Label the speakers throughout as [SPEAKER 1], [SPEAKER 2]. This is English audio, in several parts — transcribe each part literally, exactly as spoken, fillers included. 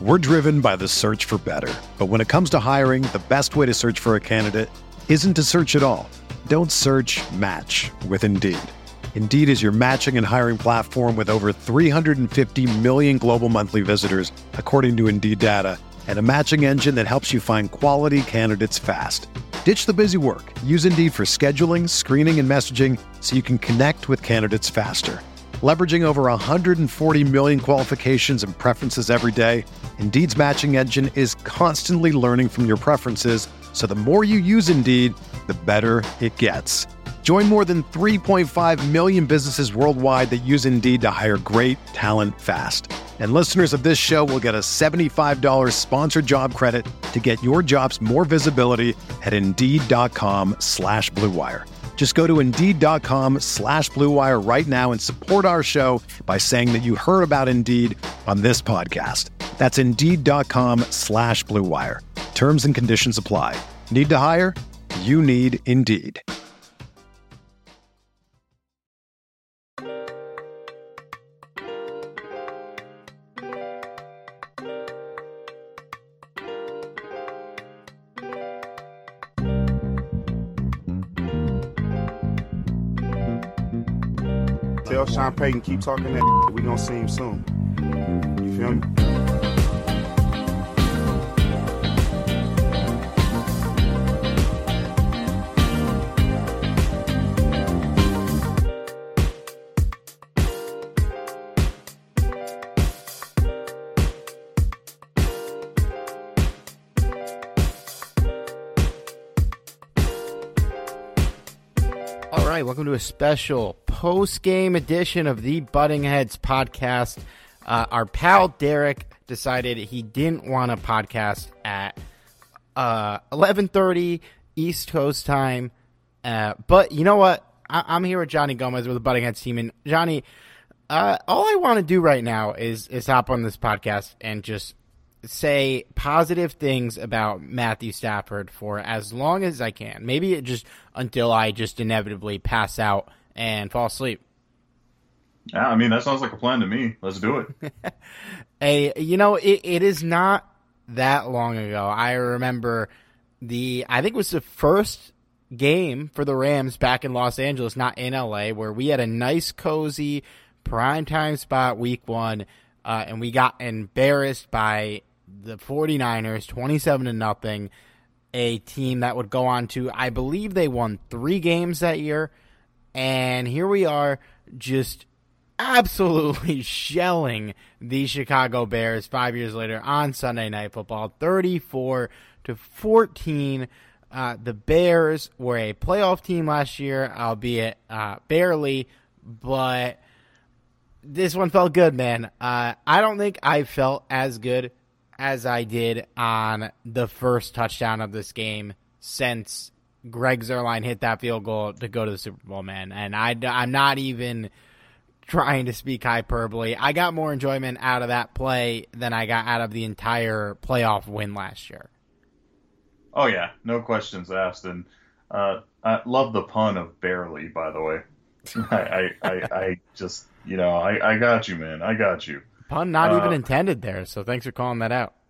[SPEAKER 1] We're driven by the search for better. But when it comes to hiring, the best way to search for a candidate isn't to search at all. Don't search, match with Indeed. Indeed is your matching and hiring platform with over three hundred fifty million global monthly visitors, according to Indeed data, and a matching engine that helps you find quality candidates fast. Ditch the busy work. Use Indeed for scheduling, screening, and messaging so you can connect with candidates faster. Leveraging over one hundred forty million qualifications and preferences every day, Indeed's matching engine is constantly learning from your preferences, so the more you use Indeed, the better it gets. Join more than three point five million businesses worldwide that use Indeed to hire great talent fast. And listeners of this show will get a seventy-five dollars sponsored job credit to get your jobs more visibility at Indeed.com slash Blue Wire. Just go to Indeed.com slash Blue Wire right now and support our show by saying that you heard about Indeed on this podcast. That's Indeed.com slash Blue Wire. Terms and conditions apply. Need to hire? You need Indeed.
[SPEAKER 2] Tell Sean Payton, keep talking that we gonna see him soon. You feel me?
[SPEAKER 3] All right, welcome to a special post-game edition of the Butting Heads podcast. Uh, our pal Derek decided he didn't want a podcast at uh, eleven thirty East Coast time. Uh, but you know what? I- I'm here with Johnny Gomez with the Butting Heads team. And Johnny, uh, all I want to do right now is, is hop on this podcast and just say positive things about Matthew Stafford for as long as I can. Maybe it just until I just inevitably pass out and fall asleep.
[SPEAKER 4] Yeah, I mean, that sounds like a plan to me. Let's do it.
[SPEAKER 3] Hey, you know, it, it is not that long ago. I remember the, I think it was the first game for the Rams back in Los Angeles, not in L A, where we had a nice, cozy primetime spot week one, uh, and we got embarrassed by the 49ers, twenty-seven to nothing, a team that would go on to, I believe they won three games that year. And here we are just absolutely shelling the Chicago Bears five years later on Sunday Night Football, thirty-four to fourteen. Uh, the Bears were a playoff team last year, albeit uh, barely, but this one felt good, man. Uh, I don't think I felt as good as I did on the first touchdown of this game since Greg Zuerlein hit that field goal to go to the Super Bowl, man. And I, I'm not even trying to speak hyperbole. I got more enjoyment out of that play than I got out of the entire playoff win last year.
[SPEAKER 4] Oh, yeah. No questions asked. And uh, I love the pun of barely, by the way. I, I, I, I just, you know, I, I got you, man. I got you.
[SPEAKER 3] Pun not
[SPEAKER 4] uh,
[SPEAKER 3] even intended there, so thanks for calling that out.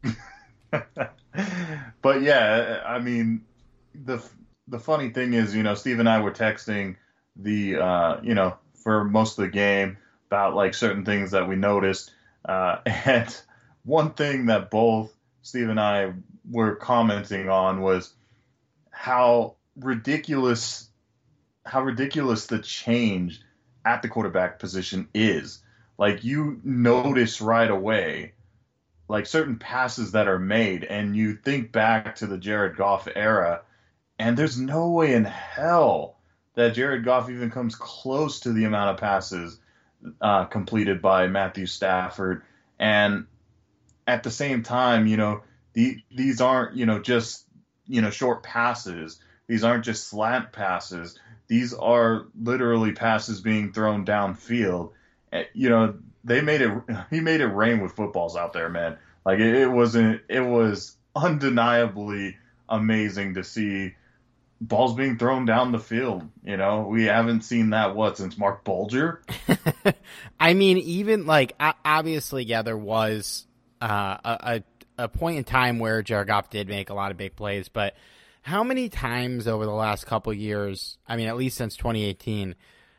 [SPEAKER 4] But, yeah, I mean, the the funny thing is, you know, Steve and I were texting the, uh, you know, for most of the game about, like, certain things that we noticed. Uh, and one thing that both Steve and I were commenting on was how ridiculous, how ridiculous the change at the quarterback position is. Like, you notice right away, like, certain passes that are made, and you think back to the Jared Goff era, and there's no way in hell that Jared Goff even comes close to the amount of passes uh, completed by Matthew Stafford. And at the same time, you know, the, these aren't, you know, just, you know, short passes. These aren't just slant passes. These are literally passes being thrown downfield. You know, they made it. He made it rain with footballs out there, man. Like it, it wasn't. It was undeniably amazing to see balls being thrown down the field. You know, we haven't seen that what since Mark Bulger.
[SPEAKER 3] I mean, even like obviously, yeah, there was uh, a, a a point in time where Jared Goff did make a lot of big plays, but how many times over the last couple of years, I mean, at least since twenty eighteen,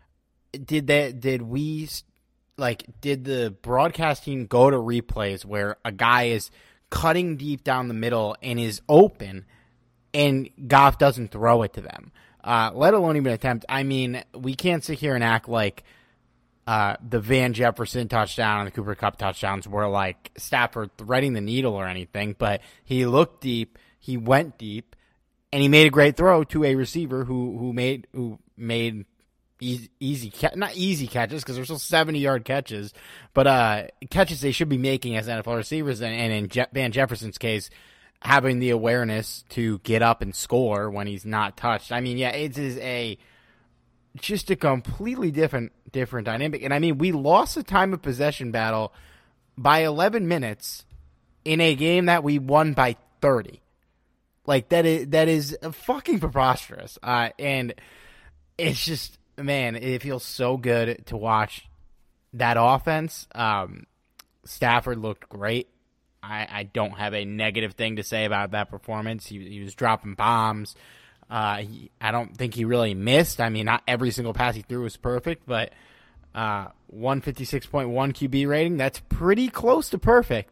[SPEAKER 3] did that, did we, like, did the broadcast team go to replays where a guy is cutting deep down the middle and is open and Goff doesn't throw it to them, uh, let alone even attempt? I mean, we can't sit here and act like Uh, the Van Jefferson touchdown and the Cooper Kupp touchdowns were like Stafford threading the needle or anything, but he looked deep, he went deep, and he made a great throw to a receiver who who made who made easy, easy not easy catches because they're still seventy yard catches, but uh, catches they should be making as N F L receivers, and, and in Je- Van Jefferson's case, having the awareness to get up and score when he's not touched. I mean, yeah, it is a just a completely different different dynamic. And I mean, we lost the time of possession battle by eleven minutes in a game that we won by thirty. Like, that is that is fucking preposterous. Uh, and it's just, man, it feels so good to watch that offense. Um, Stafford looked great. I, I don't have a negative thing to say about that performance. He, he was dropping bombs. Uh, he, I don't think he really missed. I mean, not every single pass he threw was perfect, but uh, one fifty-six point one Q B rating, that's pretty close to perfect.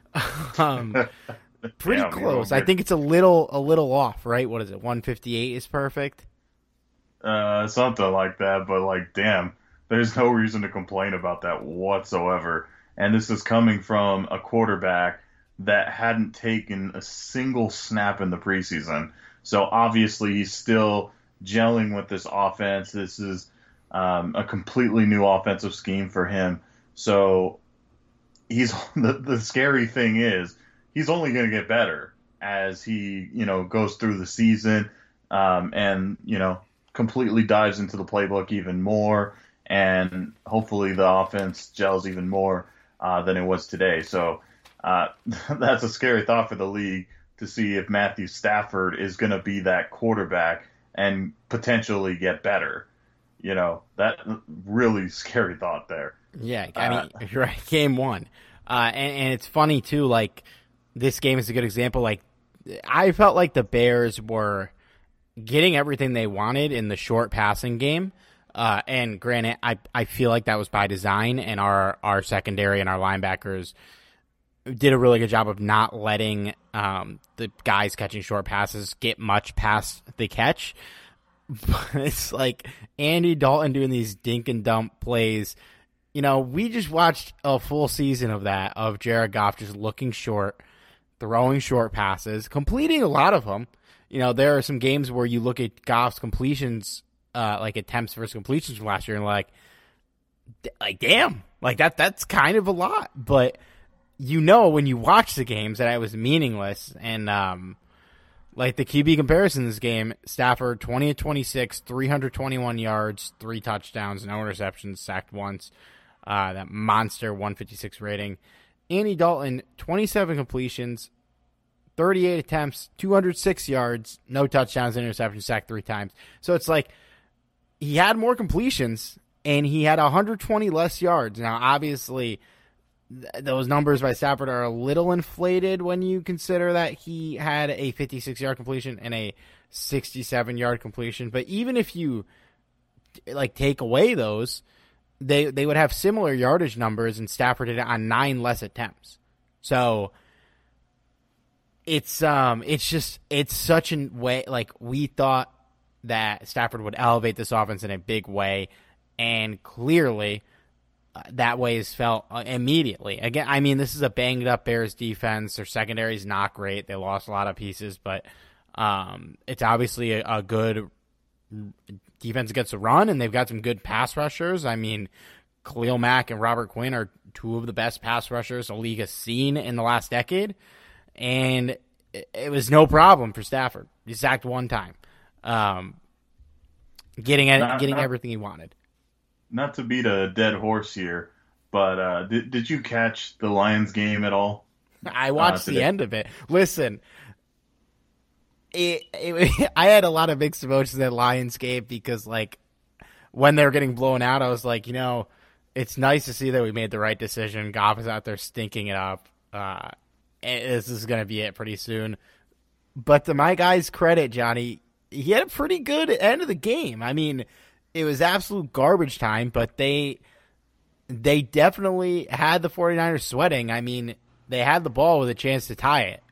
[SPEAKER 3] um, pretty
[SPEAKER 4] yeah,
[SPEAKER 3] close. I think it's a little a little off, right? What is it? one fifty-eight is perfect?
[SPEAKER 4] Uh, something like that, but like, damn, there's no reason to complain about that whatsoever. And this is coming from a quarterback that hadn't taken a single snap in the preseason. So obviously he's still gelling with this offense. This is um, a completely new offensive scheme for him. So he's the, the scary thing is he's only going to get better as he, you know, goes through the season um, and, you know, completely dives into the playbook even more. And hopefully the offense gels even more uh, than it was today. So uh, that's a scary thought for the league, to see if Matthew Stafford is going to be that quarterback and potentially get better. You know, that really scary thought there.
[SPEAKER 3] Yeah, I mean, uh, you're right, game one. Uh, and, and it's funny, too, like, this game is a good example. Like, I felt like the Bears were getting everything they wanted in the short passing game. Uh, and granted, I, I feel like that was by design, and our, our secondary and our linebackers did a really good job of not letting um, the guys catching short passes get much past the catch. But it's like Andy Dalton doing these dink and dump plays. You know, we just watched a full season of that, of Jared Goff just looking short, throwing short passes, completing a lot of them. You know, there are some games where you look at Goff's completions, uh, like attempts versus completions from last year, and like, like damn, like that that's kind of a lot. But you know, when you watch the games, that it was meaningless. And um, like the Q B comparison in this game, Stafford twenty of twenty-six, three hundred twenty-one yards, three touchdowns, no interceptions, sacked once. Uh, that monster one fifty-six rating. Andy Dalton, twenty-seven completions, thirty-eight attempts, two hundred six yards, no touchdowns, interceptions, sacked three times. So it's like he had more completions and he had one hundred twenty less yards. Now, obviously, those numbers by Stafford are a little inflated when you consider that he had a fifty-six yard completion and a sixty-seven yard completion. But even if you like take away those, they they would have similar yardage numbers, and Stafford did it on nine less attempts. So it's um it's just it's such a way, like, we thought that Stafford would elevate this offense in a big way, and clearly Uh, that way is felt uh, immediately. Again, I mean, this is a banged up Bears defense. Their secondary is not great. They lost a lot of pieces, but um, it's obviously a, a good defense against the run, and they've got some good pass rushers. I mean, Khalil Mack and Robert Quinn are two of the best pass rushers the league has seen in the last decade, and it, it was no problem for Stafford. He sacked one time, um, getting
[SPEAKER 4] not,
[SPEAKER 3] getting
[SPEAKER 4] not,
[SPEAKER 3] everything he wanted.
[SPEAKER 4] Not to beat a dead horse here, but uh, did did you catch the Lions game at all?
[SPEAKER 3] I watched uh, the end of it. Listen, it, it, I had a lot of mixed emotions at Lions game because, like, when they were getting blown out, I was like, you know, it's nice to see that we made the right decision. Goff is out there stinking it up. Uh, this is going to be it pretty soon. But to my guy's credit, Johnny, he had a pretty good end of the game. I mean, it was absolute garbage time, but they they definitely had the 49ers sweating. I mean, they had the ball with a chance to tie it.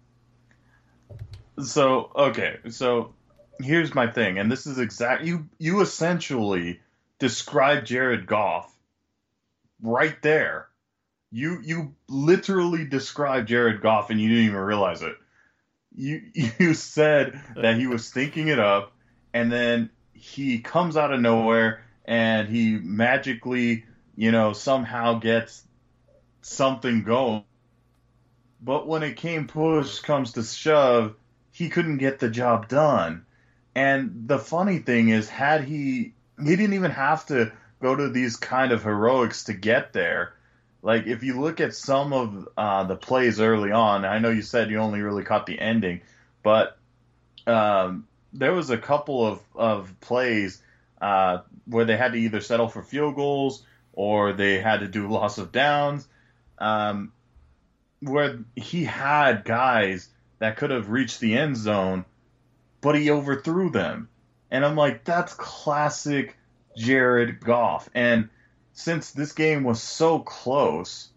[SPEAKER 4] So, okay, so here's my thing, and this is exact. You you essentially described Jared Goff right there. You you literally described Jared Goff, and you didn't even realize it. You you said that he was thinking it up, and then he comes out of nowhere, and he magically, you know, somehow gets something going. But when it came push comes to shove, he couldn't get the job done. And the funny thing is, had he, he didn't even have to go to these kind of heroics to get there. Like, if you look at some of uh, the plays early on, I know you said you only really caught the ending, but um, there was a couple of, of plays uh, where they had to either settle for field goals or they had to do loss of downs, um, where he had guys that could have reached the end zone, but he overthrew them. And I'm like, that's classic Jared Goff. And since this game was so close,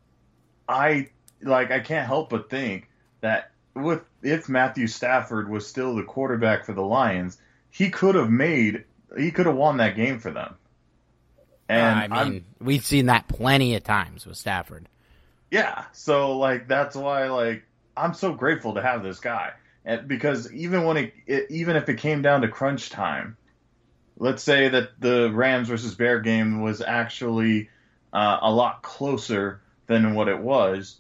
[SPEAKER 4] I like I can't help but think that with if Matthew Stafford was still the quarterback for the Lions, he could have made he could have won that game for them. And
[SPEAKER 3] uh, I mean, I'm, we've seen that plenty of times with Stafford.
[SPEAKER 4] Yeah, so like that's why like I'm so grateful to have this guy, and because even when it, it even if it came down to crunch time, let's say that the Rams versus Bear game was actually uh, a lot closer than what it was.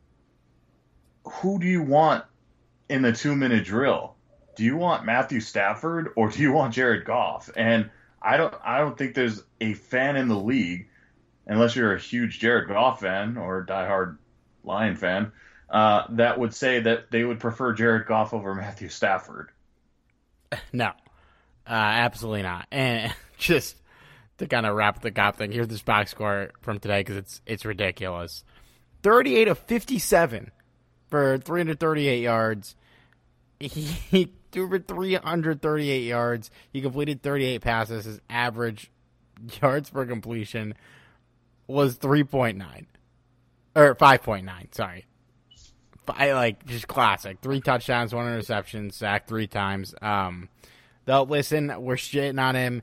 [SPEAKER 4] Who do you want in the two-minute drill? Do you want Matthew Stafford or do you want Jared Goff? And I don't, I don't think there's a fan in the league, unless you're a huge Jared Goff fan or a diehard Lion fan, uh, that would say that they would prefer Jared Goff over Matthew Stafford.
[SPEAKER 3] No. Uh, absolutely not. And just to kind of wrap the Goff thing, here's this box score from today because it's it's ridiculous. thirty-eight of fifty-seven for three hundred thirty-eight yards. He, he threw for three hundred thirty-eight yards. He completed thirty-eight passes. His average yards per completion was three point nine. Or five point nine, sorry. I like just classic. Three touchdowns, one interception, sacked three times. Um Though, listen, we're shitting on him.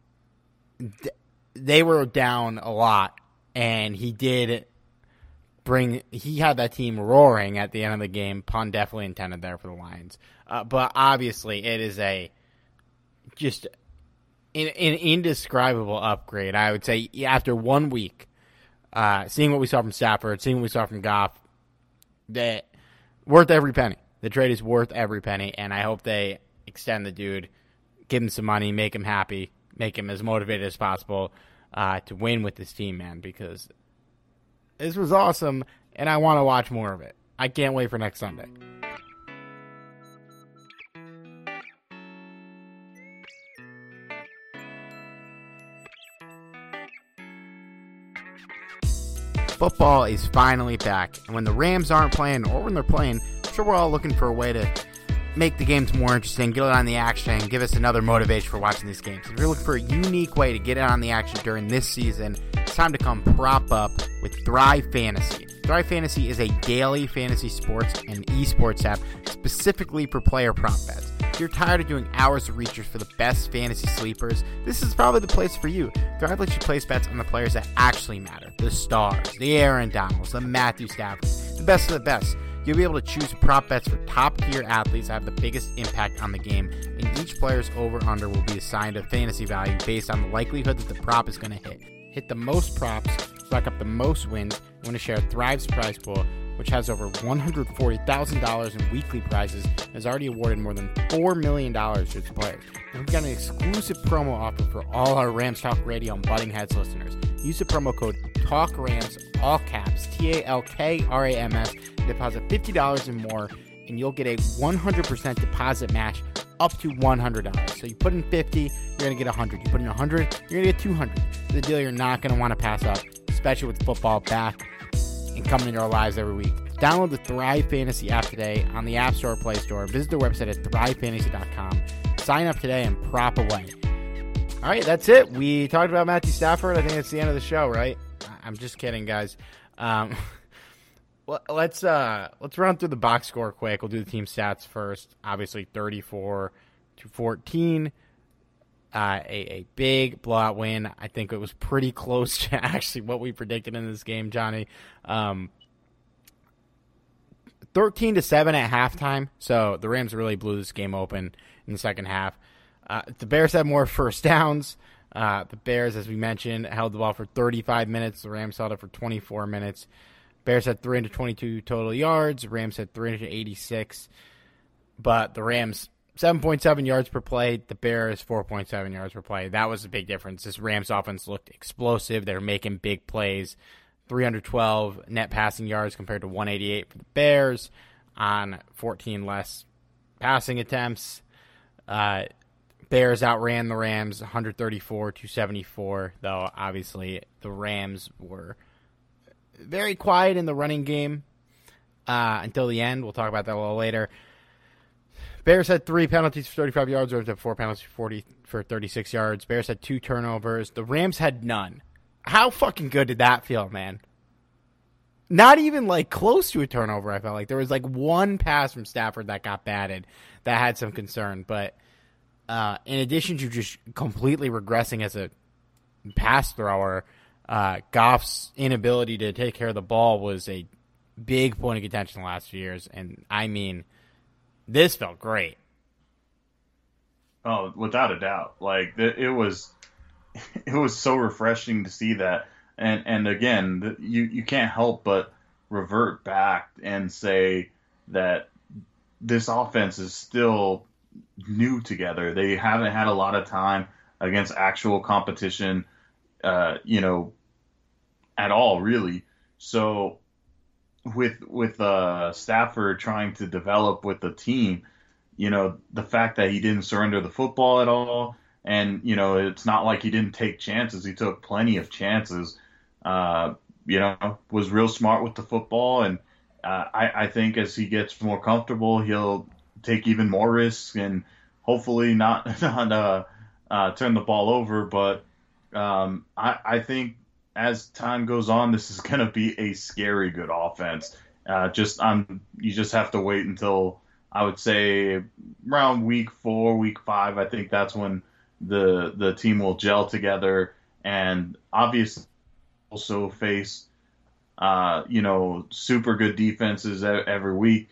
[SPEAKER 3] They were down a lot, and he did bring – he had that team roaring at the end of the game. Pun definitely intended there for the Lions. Uh, but obviously, it is a just an, an indescribable upgrade. I would say after one week, uh, seeing what we saw from Stafford, seeing what we saw from Goff, that worth every penny. The trade is worth every penny, and I hope they extend the dude – give him some money, make him happy, make him as motivated as possible uh, to win with this team, man, because this was awesome, and I want to watch more of it. I can't wait for next Sunday. Football is finally back, and when the Rams aren't playing, or when they're playing, I'm sure we're all looking for a way to make the games more interesting, get it on the action, and give us another motivation for watching these games. If you're looking for a unique way to get it on the action during this season, it's time to come prop up with Thrive Fantasy. Thrive Fantasy is a daily fantasy sports and esports app specifically for player prop bets. If you're tired of doing hours of research for the best fantasy sleepers, this is probably the place for you. Thrive lets you place bets on the players that actually matter. The stars, the Aaron Donalds, the Matthew Staffords, the best of the best. You'll be able to choose prop bets for top-tier athletes that have the biggest impact on the game, and each player's over-under will be assigned a fantasy value based on the likelihood that the prop is going to hit. Hit the most props, rack up the most wins, and win a share of Thrive's prize pool, which has over one hundred forty thousand dollars in weekly prizes and has already awarded more than four million dollars to its players. And we've got an exclusive promo offer for all our Rams Talk Radio and Butting Heads listeners. Use the promo code TALKRAMS, all caps, T A L K R A M S, deposit fifty dollars and more, and you'll get a one hundred percent deposit match up to one hundred dollars. So you put in fifty, you're going to get one hundred. You put in one hundred, you're going to get two hundred. It's a deal you're not going to want to pass up, especially with football back. and coming into our lives every week. Download the Thrive Fantasy app today on the App Store or Play Store. Visit their website at thrive fantasy dot com. Sign up today and prop away. All right, that's it. We talked about Matthew Stafford. I think that's the end of the show, right? I'm just kidding, guys. Um, well, let's uh, let's run through the box score quick. We'll do the team stats first. Obviously, thirty-four to fourteen. Uh, a, a big blowout win. I think it was pretty close to actually what we predicted in this game, Johnny. Um, thirteen to seven at halftime. So the Rams really blew this game open in the second half. Uh, the Bears had more first downs. Uh, the Bears, as we mentioned, held the ball for thirty-five minutes. The Rams held it for twenty-four minutes. Bears had three hundred twenty-two total yards. The Rams had three hundred eighty-six. But the Rams, seven point seven yards per play. The Bears, four point seven yards per play. That was a big difference. This Rams offense looked explosive. They were making big plays. three hundred twelve net passing yards compared to one eighty-eight for the Bears on fourteen less passing attempts. Uh, Bears outran the Rams one thirty-four to seventy-four, though obviously the Rams were very quiet in the running game uh, until the end. We'll talk about that a little later. Bears had three penalties for thirty-five yards. Rams had four penalties for forty for thirty-six yards. Bears had two turnovers. The Rams had none. How fucking good did that feel, man? Not even like close to a turnover, I felt like. There was like one pass from Stafford that got batted that had some concern. But uh, in addition to just completely regressing as a pass thrower, uh, Goff's inability to take care of the ball was a big point of contention the last few years. And I mean, this felt great.
[SPEAKER 4] Oh, without a doubt. Like it was, it was so refreshing to see that. And and again, you you can't help but revert back and say that this offense is still new together. They haven't had a lot of time against actual competition, uh, you know, at all, really. So with with uh, Stafford trying to develop with the team, you know, the fact that he didn't surrender the football at all, and, you know, it's not like he didn't take chances. He took plenty of chances, uh, you know, was real smart with the football. And uh, I, I think as he gets more comfortable, he'll take even more risks and hopefully not, not uh, uh, turn the ball over. But um, I, I think as time goes on, this is going to be a scary good offense. Uh, just um, you just have to wait until, I would say, around week four, week five. I think that's when the the team will gel together, and obviously also face uh, you know super good defenses every week.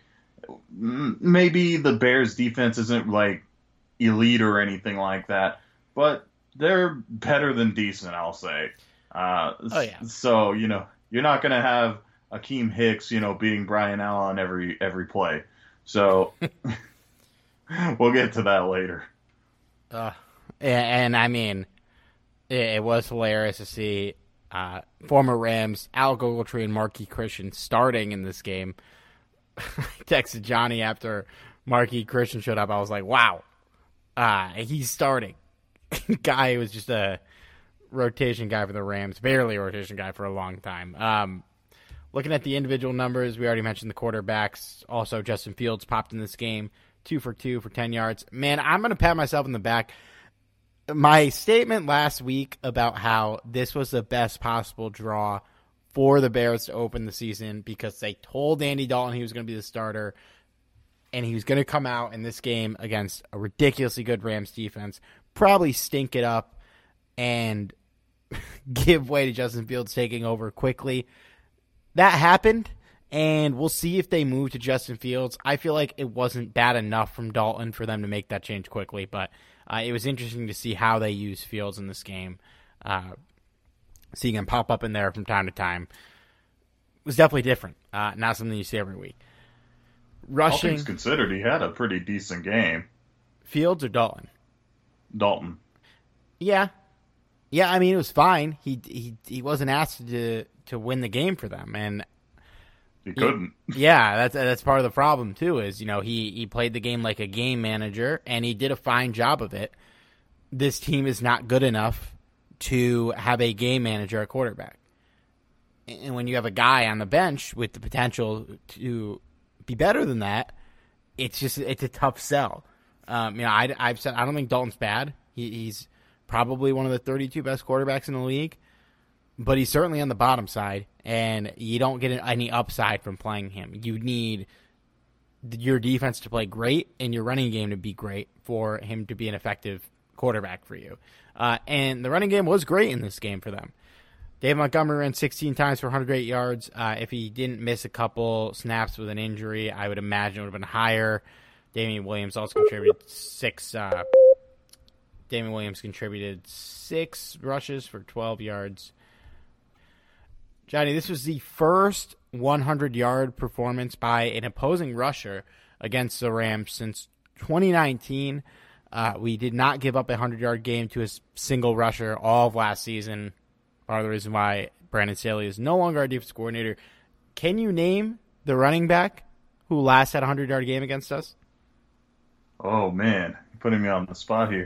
[SPEAKER 4] Maybe the Bears defense isn't like elite or anything like that, but they're better than decent, I'll say. Uh,
[SPEAKER 3] oh, yeah.
[SPEAKER 4] So, you know, you're not going to have Akeem Hicks, you know, beating Brian Allen every every play. So we'll get to that later.
[SPEAKER 3] Uh, and, and I mean, it, it was hilarious to see uh, former Rams Al Ogletree and Marquise Christian starting in this game. I texted Johnny after Marquise Christian showed up. I was like, wow, uh, he's starting. Guy was just a rotation guy for the Rams, barely a rotation guy for a long time. Um, looking at the individual numbers, we already mentioned the quarterbacks. Also, Justin Fields popped in this game, two for two for ten yards. Man, I'm going to pat myself in the back. My statement last week about how this was the best possible draw for the Bears to open the season because they told Andy Dalton he was going to be the starter and he was going to come out in this game against a ridiculously good Rams defense, probably stink it up and give way to Justin Fields taking over quickly. That happened, and we'll see if they move to Justin Fields. I feel like it wasn't bad enough from Dalton for them to make that change quickly, but uh, it was interesting to see how they use Fields in this game. Uh, seeing him pop up in there from time to time was definitely different. Uh, not something you see every week. Rushing.
[SPEAKER 4] All things considered, he had a pretty decent game.
[SPEAKER 3] Fields or Dalton?
[SPEAKER 4] Dalton.
[SPEAKER 3] Yeah. Yeah, I mean, it was fine. He he he wasn't asked to to win the game for them, and
[SPEAKER 4] he couldn't.
[SPEAKER 3] He, yeah, that's that's part of the problem too. Is you know he he played the game like a game manager, and he did a fine job of it. This team is not good enough to have a game manager at quarterback. And when you have a guy on the bench with the potential to be better than that, it's just it's a tough sell. Um, you know, I, I've said I don't think Dalton's bad. He, he's probably one of the thirty-two best quarterbacks in the league, but he's certainly on the bottom side, and you don't get any upside from playing him. You need your defense to play great and your running game to be great for him to be an effective quarterback for you. Uh, and the running game was great in this game for them. Dave Montgomery ran sixteen times for one hundred eight yards. Uh, if he didn't miss a couple snaps with an injury, I would imagine it would have been higher. Damian Williams also contributed six. Uh, Damian Williams contributed six rushes for twelve yards. Johnny, this was the first hundred-yard performance by an opposing rusher against the Rams since twenty nineteen. Uh, we did not give up a hundred-yard game to a single rusher all of last season. Part of the reason why Brandon Staley is no longer our defense coordinator. Can you name the running back who last had a hundred-yard game against us?
[SPEAKER 4] Oh, man. You're putting me on the spot here.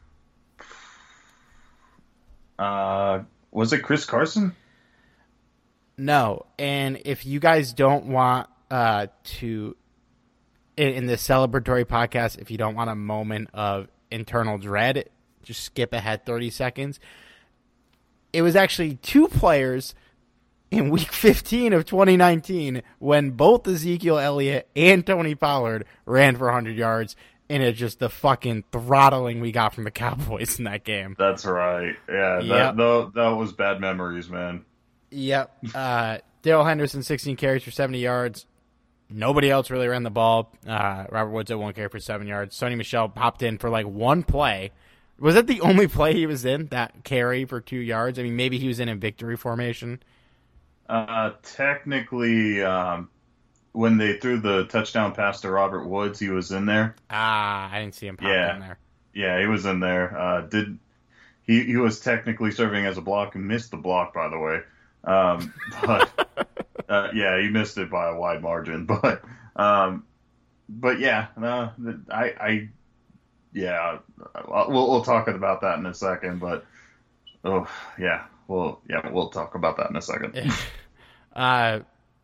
[SPEAKER 4] Uh, was it Chris Carson?
[SPEAKER 3] No. And if you guys don't want uh, to, in, in the celebratory podcast, if you don't want a moment of internal dread, just skip ahead thirty seconds. It was actually two players in week fifteen of twenty nineteen when both Ezekiel Elliott and Tony Pollard ran for one hundred yards, and it's just the fucking throttling we got from the Cowboys in that game.
[SPEAKER 4] That's right. Yeah,
[SPEAKER 3] Yep.
[SPEAKER 4] that, that, that was bad memories, man.
[SPEAKER 3] Yep. Uh, Darrell Henderson, sixteen carries for seventy yards. Nobody else really ran the ball. Uh, Robert Woods at one carry for seven yards. Sonny Michel popped in for like one play. Was that the only play he was in, that carry for two yards? I mean, maybe he was in a victory formation.
[SPEAKER 4] Uh, technically, um, when they threw the touchdown pass to Robert Woods, he was in there.
[SPEAKER 3] Ah, I didn't see him pop
[SPEAKER 4] Yeah.
[SPEAKER 3] in there.
[SPEAKER 4] Yeah, he was in there. Uh, did he? He was technically serving as a block and missed the block, by the way. Um, but uh, yeah, he missed it by a wide margin. But um, but yeah, no, I, I yeah, we'll we'll talk about that in a second. But oh yeah, well yeah, we'll talk about that in a second.
[SPEAKER 3] uh,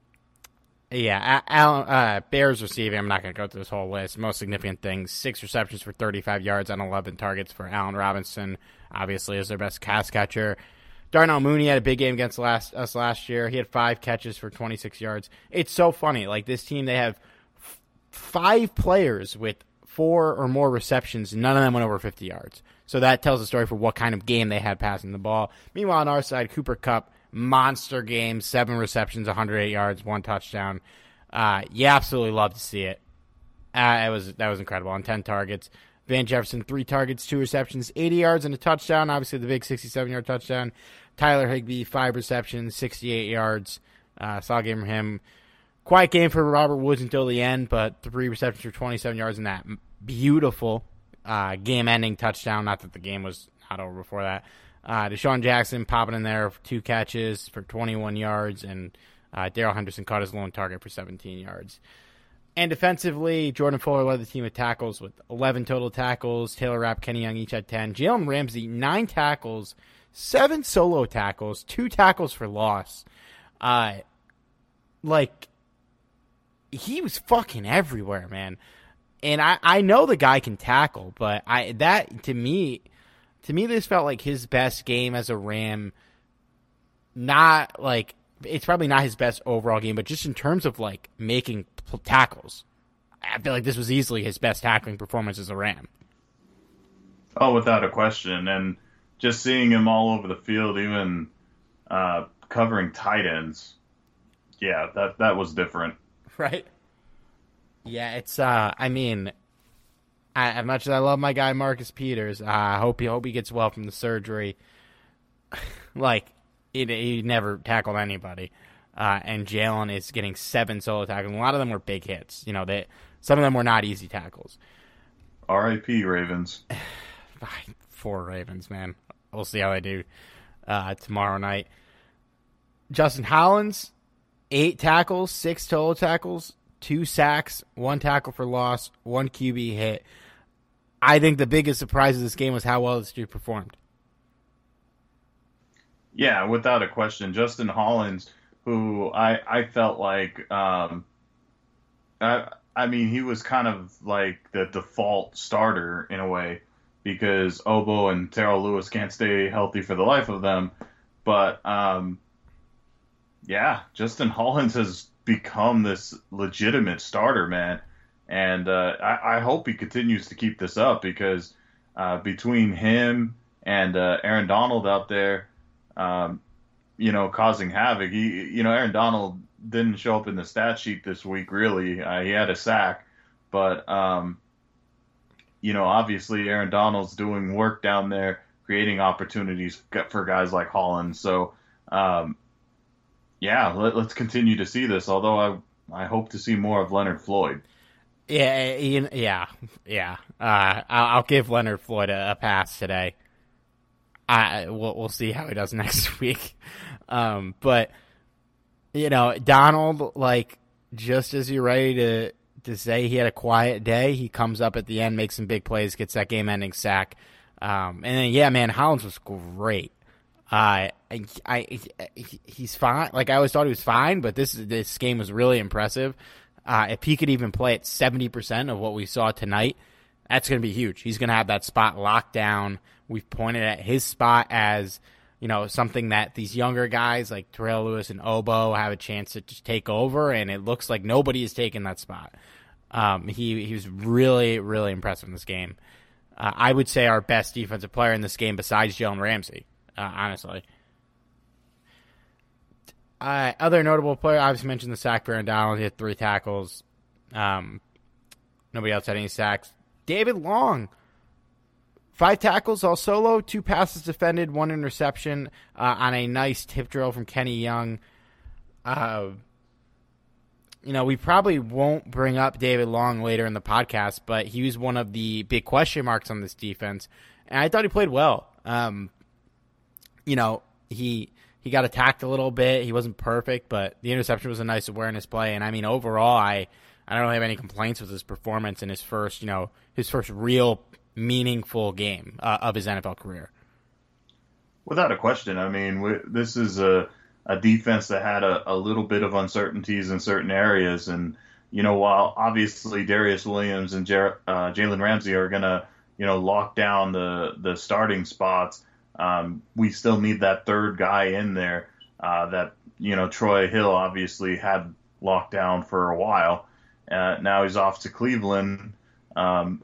[SPEAKER 3] yeah, Allen, uh, Bears receiving. I'm not going to go through this whole list. Most significant things: six receptions for thirty-five yards on eleven targets for Allen Robinson. Obviously, is their best pass catcher. Darnell Mooney had a big game against last, us last year. He had five catches for twenty-six yards. It's so funny. Like, this team, they have f- five players with four or more receptions. None of them went over fifty yards. So that tells a story for what kind of game they had passing the ball. Meanwhile, on our side, Cooper Kupp, monster game, seven receptions, one hundred eight yards, one touchdown. Uh, you absolutely love to see it. Uh, it was That was incredible. On ten targets. Van Jefferson, three targets, two receptions, eighty yards, and a touchdown. Obviously, the big sixty-seven-yard touchdown. Tyler Higbee, five receptions, sixty-eight yards. Uh, solid game from him. Quiet game for Robert Woods until the end, but three receptions for twenty-seven yards in that beautiful uh, game-ending touchdown. Not that the game was not over before that. Uh, Deshaun Jackson popping in there for two catches for twenty-one yards, and uh, Darrell Henderson caught his lone target for seventeen yards. And defensively, Jordan Fuller led the team with tackles with eleven total tackles. Taylor Rapp, Kenny Young each had ten. Jalen Ramsey, nine tackles, seven solo tackles, two tackles for loss. Uh, like, he was fucking everywhere, man. And I, I know the guy can tackle, but I that to me, to me, this felt like his best game as a Ram. Not like it's probably not his best overall game, but just in terms of like making tackles, I feel like this was easily his best tackling performance as a Ram.
[SPEAKER 4] Oh, without a question. And just seeing him all over the field, even uh, covering tight ends, yeah, that that was different.
[SPEAKER 3] Right? Yeah, it's, uh, I mean, I, as much as I love my guy Marcus Peters, I uh, hope he hope he gets well from the surgery. Like, he, he never tackled anybody. Uh, and Jalen is getting seven solo tackles. A lot of them were big hits. You know, they some of them were not easy tackles.
[SPEAKER 4] R I P Ravens.
[SPEAKER 3] Four Ravens, man. We'll see how they do uh, tomorrow night. Justin Hollins, eight tackles, six total tackles, two sacks, one tackle for loss, one Q B hit. I think the biggest surprise of this game was how well this dude performed.
[SPEAKER 4] Yeah, without a question. Justin Hollins, who I I felt like um, I I mean he was kind of like the default starter in a way because Obo and Terrell Lewis can't stay healthy for the life of them, but um, yeah, Justin Hollins has become this legitimate starter, man. And uh, I, I hope he continues to keep this up because uh, between him and uh, Aaron Donald out there, um, you know, causing havoc. He, you know, Aaron Donald didn't show up in the stat sheet this week, really. Uh, he had a sack. But, um, you know, obviously Aaron Donald's doing work down there, creating opportunities for guys like Hollins. So, um, yeah, let, let's continue to see this, although I I hope to see more of Leonard Floyd.
[SPEAKER 3] Yeah, yeah, yeah. Uh, I'll give Leonard Floyd a, a pass today. I we'll, we'll see how he does next week. Um, but you know, Donald, like just as you're ready to to say he had a quiet day, he comes up at the end, makes some big plays, gets that game-ending sack. Um, and then yeah, man, Hollins was great. Uh, I, I he's fine. Like I always thought he was fine, but this this game was really impressive. Uh, if he could even play at seventy percent of what we saw tonight, that's going to be huge. He's going to have that spot locked down. We've pointed at his spot as, you know, something that these younger guys like Terrell Lewis and Obo have a chance to just take over, and it looks like nobody is taking that spot. Um, he, he was really, really impressive in this game. Uh, I would say our best defensive player in this game besides Jalen Ramsey, uh, honestly. Uh, other notable player, I obviously mentioned the sack for Aaron Donald. He had three tackles. Um, nobody else had any sacks. David Long, five tackles, all solo, two passes defended, one interception uh, on a nice tip drill from Kenny Young. Uh, you know, we probably won't bring up David Long later in the podcast, but he was one of the big question marks on this defense, and I thought he played well. Um, you know, he... He got attacked a little bit. He wasn't perfect, but the interception was a nice awareness play. And I mean, overall, I, I don't have any complaints with his performance in his first, you know, his first real meaningful game uh, of his N F L career.
[SPEAKER 4] Without a question. I mean, we, this is a, a defense that had a, a little bit of uncertainties in certain areas. And, you know, while obviously Darius Williams and Jer- uh, Jalen Ramsey are going to, you know, lock down the, the starting spots, Um, we still need that third guy in there uh, that, you know, Troy Hill obviously had locked down for a while. Uh, now he's off to Cleveland. Um,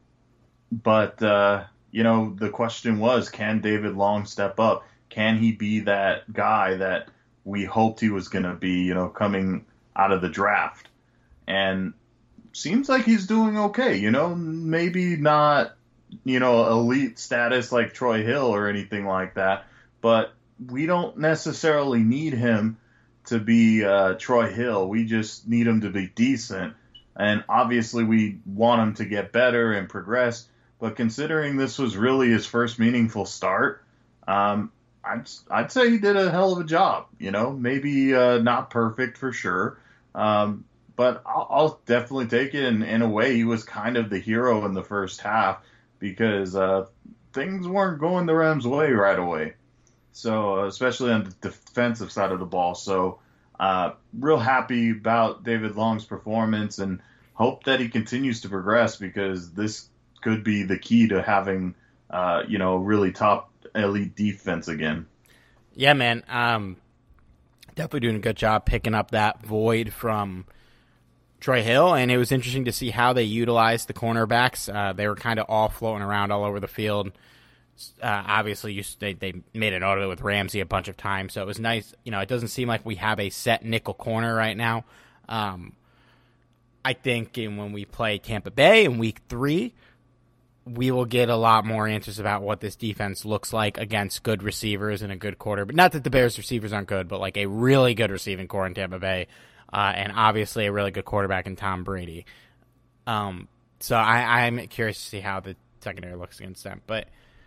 [SPEAKER 4] but, uh, you know, the question was, can David Long step up? Can he be that guy that we hoped he was going to be, you know, coming out of the draft? And seems like he's doing okay, you know, maybe not, you know, elite status like Troy Hill or anything like that, but we don't necessarily need him to be uh, Troy Hill. We just need him to be decent, and obviously we want him to get better and progress, but considering this was really his first meaningful start, um, I'd, I'd say he did a hell of a job, you know, maybe uh, not perfect for sure, um, but I'll, I'll definitely take it, and in a way he was kind of the hero in the first half, because uh, things weren't going the Rams' way right away. So, uh, especially on the defensive side of the ball. So, uh, real happy about David Long's performance and hope that he continues to progress, because this could be the key to having, uh, you know, really top elite defense again.
[SPEAKER 3] Yeah, man. Um, definitely doing a good job picking up that void from Troy Hill, and it was interesting to see how they utilized the cornerbacks. Uh, they were kind of all floating around all over the field. Uh, obviously, you, they, they made a note of it with Ramsey a bunch of times, so it was nice. You know, it doesn't seem like we have a set nickel corner right now. Um, I think in, when we play Tampa Bay in week three, we will get a lot more answers about what this defense looks like against good receivers and a good quarter. But not that the Bears receivers aren't good, but like a really good receiving core in Tampa Bay. Uh, and obviously a really good quarterback in Tom Brady. Um, so I, I'm curious to see how the secondary looks against them. But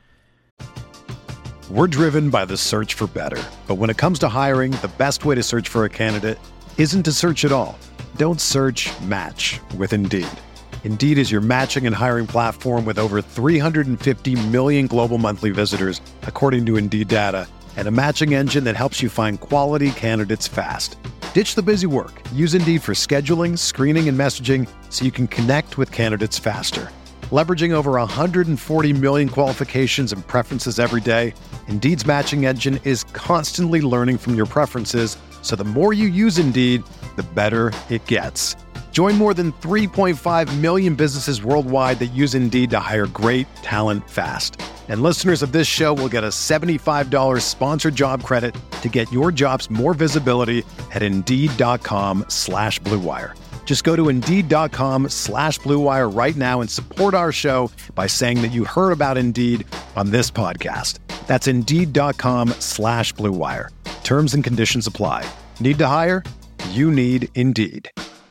[SPEAKER 1] we're driven by the search for better. But when it comes to hiring, the best way to search for a candidate isn't to search at all. Don't search, match with Indeed. Indeed is your matching and hiring platform with over three hundred fifty million global monthly visitors, according to Indeed data, and a matching engine that helps you find quality candidates fast. Ditch the busy work. Use Indeed for scheduling, screening, and messaging so you can connect with candidates faster. Leveraging over one hundred forty million qualifications and preferences every day, Indeed's matching engine is constantly learning from your preferences, so the more you use Indeed, the better it gets. Join more than three point five million businesses worldwide that use Indeed to hire great talent fast. And listeners of this show will get a seventy-five dollars sponsored job credit to get your jobs more visibility at Indeed.com slash Blue Wire. Just go to Indeed.com slash Blue Wire right now and support our show by saying that you heard about Indeed on this podcast. That's Indeed.com slash Blue Wire. Terms and conditions apply. Need to hire? You need Indeed.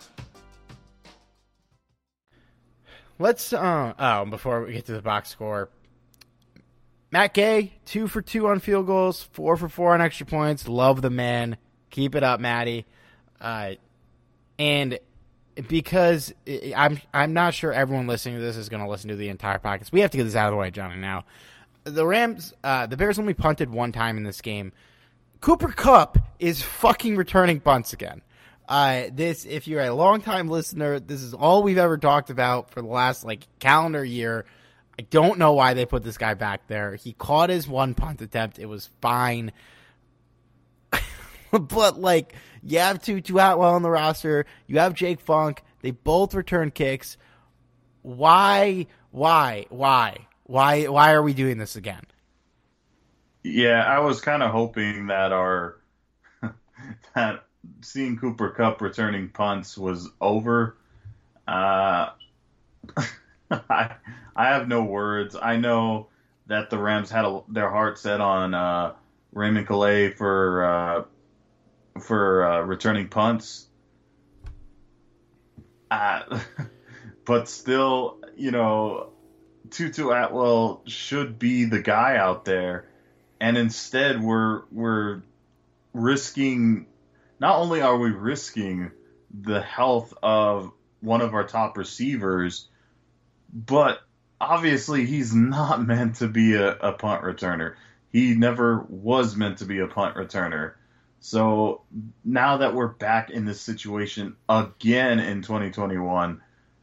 [SPEAKER 3] Let's, uh, oh, before we get to the box score, Matt Gay, two for two on field goals, four for four on extra points. Love the man. Keep it up, Matty. Uh, and because I'm I'm not sure everyone listening to this is going to listen to the entire podcast. We have to get this out of the way, Johnny, now. The Rams, uh, the Bears only punted one time in this game. Cooper Kupp is fucking returning punts again. Uh, this, if you're a longtime listener, this is all we've ever talked about for the last, like, calendar year. I don't know why they put this guy back there. He caught his one punt attempt. It was fine. But, like, you have Tutu Atwell on the roster. You have Jake Funk. They both return kicks. Why, why, why, why, why are we doing this again?
[SPEAKER 4] Yeah, I was kind of hoping that our that seeing Cooper Kupp returning punts was over. Uh, I I have no words. I know that the Rams had a, their heart set on uh, Raymond Calais for uh, for uh, returning punts, uh, but still, you know, Tutu Atwell should be the guy out there, and instead we're we're risking. Not only are we risking the health of one of our top receivers, but obviously he's not meant to be a, a punt returner. He never was meant to be a punt returner. So now that we're back in this situation again in twenty twenty-one,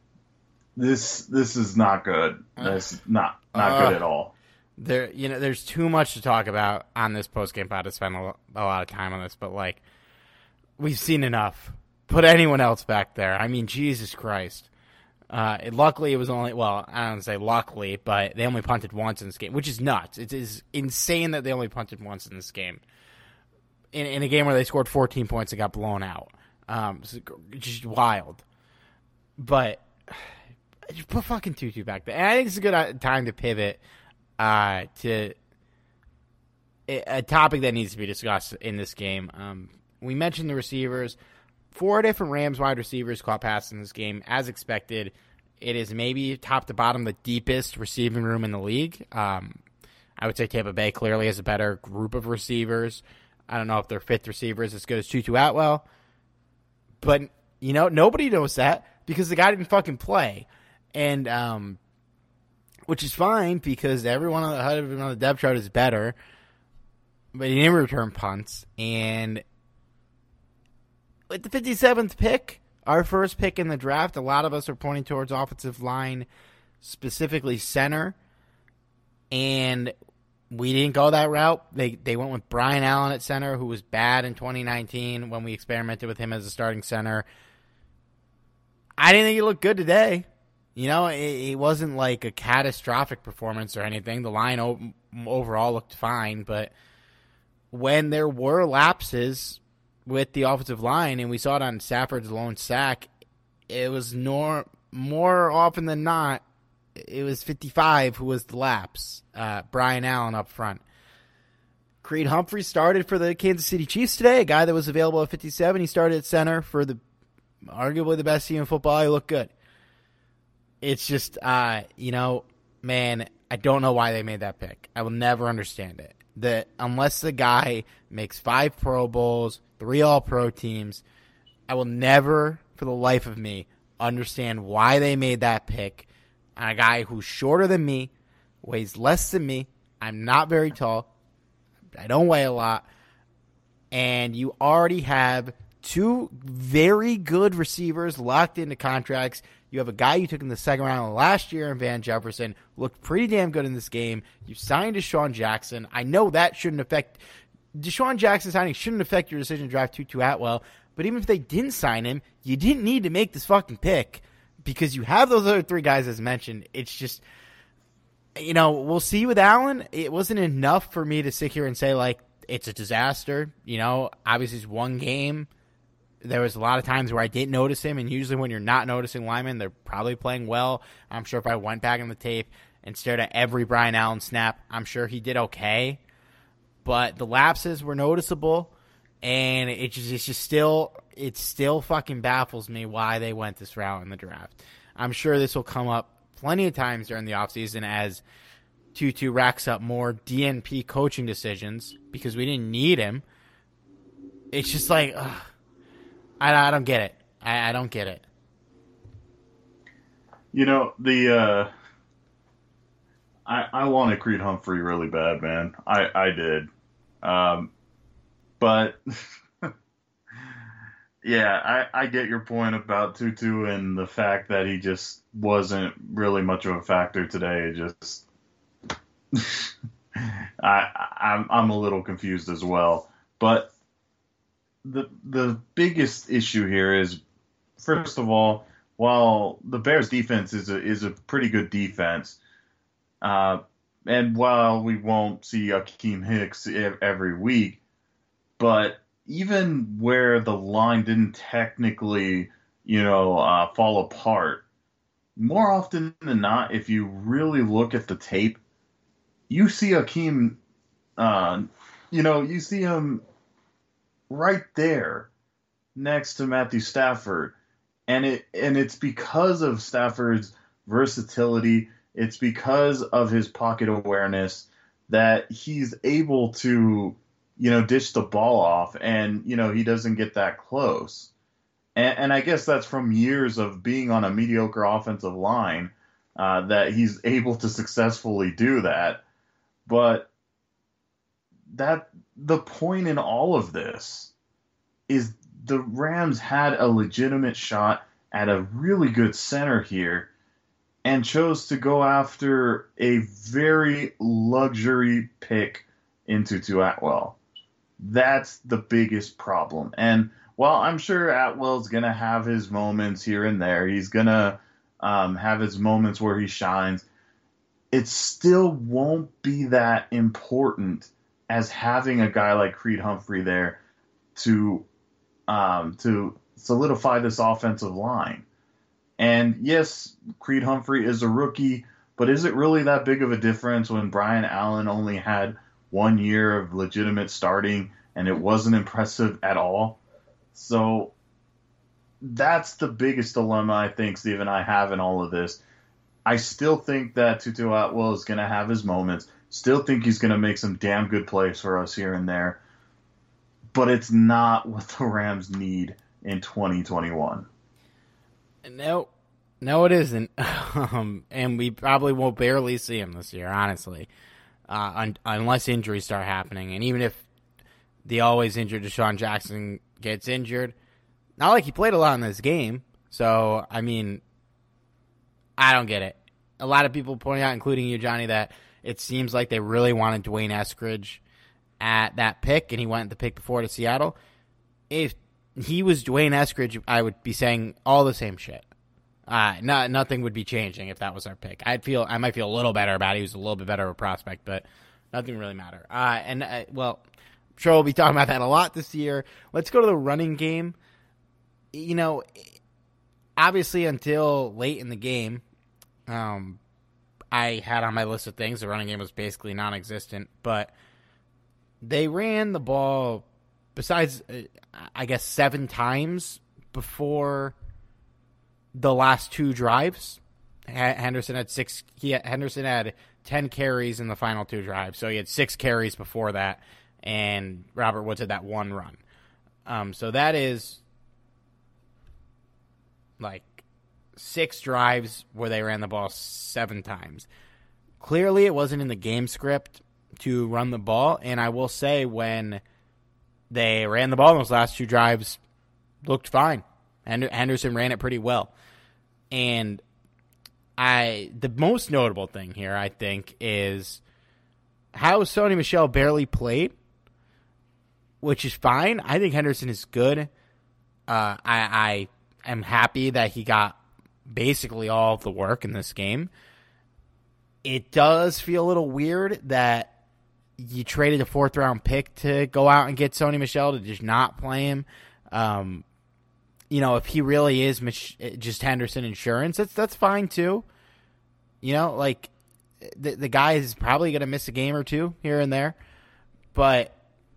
[SPEAKER 4] this this is not good. That's not not uh, good at all.
[SPEAKER 3] There, you know, there's too much to talk about on this post-game pod to spend a, a lot of time on this, but like, we've seen enough. Put anyone else back there. I mean, Jesus Christ. Uh, it, luckily, it was only, well, I don't say luckily, but they only punted once in this game, which is nuts. It is insane that they only punted once in this game. In, in a game where they scored fourteen points and got blown out. Um, it's just wild. But just put fucking Tutu back there. And I think it's a good time to pivot uh, to a topic that needs to be discussed in this game. Um, we mentioned the receivers. Four different Rams wide receivers caught passes in this game. As expected, it is maybe top to bottom the deepest receiving room in the league. Um, I would say Tampa Bay clearly has a better group of receivers. I don't know if their fifth receiver is as good as Tutu Atwell. But, you know, nobody knows that because the guy didn't fucking play. And, um, which is fine because everyone on the, on the depth chart is better. But he didn't return punts. And with the fifty-seventh pick, our first pick in the draft, a lot of us are pointing towards offensive line, specifically center. And we didn't go that route. They they went with Brian Allen at center, who was bad in twenty nineteen when we experimented with him as a starting center. I didn't think he looked good today. You know, it, it wasn't like a catastrophic performance or anything. The line o- overall looked fine, but when there were lapses with the offensive line, and we saw it on Stafford's lone sack, it was nor, more often than not, it was fifty-five who was the lapse. Uh, Brian Allen up front. Creed Humphrey started for the Kansas City Chiefs today, a guy that was available at fifty-seven. He started at center for the arguably the best team in football. He looked good. It's just, uh, you know, man, I don't know why they made that pick. I will never understand it. That unless the guy makes five Pro Bowls, three All-Pro teams, I will never, for the life of me, understand why they made that pick on a guy who's shorter than me, weighs less than me. I'm not very tall, I don't weigh a lot. And you already have two very good receivers locked into contracts. You have a guy you took in the second round last year in Van Jefferson, looked pretty damn good in this game. You signed Deshaun Jackson. I know that shouldn't affect Deshaun Jackson signing shouldn't affect your decision to draft Tutu Atwell, but even if they didn't sign him, you didn't need to make this fucking pick because you have those other three guys as mentioned. It's just, you know, we'll see with Allen. It wasn't enough for me to sit here and say, like, it's a disaster. You know, obviously it's one game. There was a lot of times where I didn't notice him, and usually when you're not noticing linemen, they're probably playing well. I'm sure if I went back in the tape and stared at every Brian Allen snap, I'm sure he did okay. But the lapses were noticeable, and it just, it's just still, it still fucking baffles me why they went this route in the draft. I'm sure this will come up plenty of times during the offseason as Tutu racks up more D N P coaching decisions because we didn't need him. It's just like, ugh, I, I don't get it. I, I don't get it.
[SPEAKER 4] You know, the uh, I I wanted Creed Humphrey really bad, man. I, I did. Um, but, yeah, I, I get your point about Tutu and the fact that he just wasn't really much of a factor today. It just... I, I'm I'm a little confused as well, but the the biggest issue here is, first of all, while the Bears defense is a is a pretty good defense, uh, and while we won't see Akeem Hicks every week, but even where the line didn't technically, you know, uh, fall apart, more often than not, if you really look at the tape, you see Akeem, uh, you know, you see him right there next to Matthew Stafford. And it and it's because of Stafford's versatility, it's because of his pocket awareness that he's able to, you know, dish the ball off and, you know, he doesn't get that close. And, and I guess that's from years of being on a mediocre offensive line uh, that he's able to successfully do that. But that the point in all of this is the Rams had a legitimate shot at a really good center here and chose to go after a very luxury pick in Tutu Atwell. That's the biggest problem. And while I'm sure Atwell's going to have his moments here and there, he's going to um, have his moments where he shines, it still won't be that important as having a guy like Creed Humphrey there to um, to solidify this offensive line. And yes, Creed Humphrey is a rookie, but is it really that big of a difference when Brian Allen only had one year of legitimate starting and it wasn't impressive at all? So that's the biggest dilemma I think Steve and I have in all of this. I still think that Tutu Atwell is going to have his moments. Still think he's going to make some damn good plays for us here and there. But it's not what the Rams need in twenty twenty-one.
[SPEAKER 3] No, no, it isn't. um, and we probably will barely see him this year, honestly, uh, un- unless injuries start happening. And even if the always injured Deshaun Jackson gets injured, not like he played a lot in this game. So, I mean, I don't get it. A lot of people pointing out, including you, Johnny, that it seems like they really wanted Dwayne Eskridge at that pick, and he went the pick before to Seattle. If he was Dwayne Eskridge, I would be saying all the same shit. Uh, not, nothing would be changing if that was our pick. I'd feel I might feel a little better about it. He was a little bit better of a prospect, but nothing really matter. Uh, and uh, well, I'm sure we'll be talking about that a lot this year. Let's go to the running game. You know, obviously until late in the game, um, I had on my list of things the running game was basically non-existent, but they ran the ball besides, uh, I guess, seven times before the last two drives. Henderson had six. He had, Henderson had ten carries in the final two drives, so he had six carries before that, and Robert Woods had that one run. Um, so that is like six drives where they ran the ball seven times. Clearly, it wasn't in the game script to run the ball. And I will say when they ran the ball in those last two drives, looked fine. Henderson ran it pretty well. And I the most notable thing here, I think, is how Sony Michel barely played, which is fine. I think Henderson is good. Uh, I, I am happy that he got basically all of the work in this game. It does feel a little weird that you traded a fourth round pick to go out and get Sony Michel to just not play him. Um, you know, if he really is Mich- just Henderson insurance, that's that's fine too. You know, like the the guy is probably going to miss a game or two here and there, but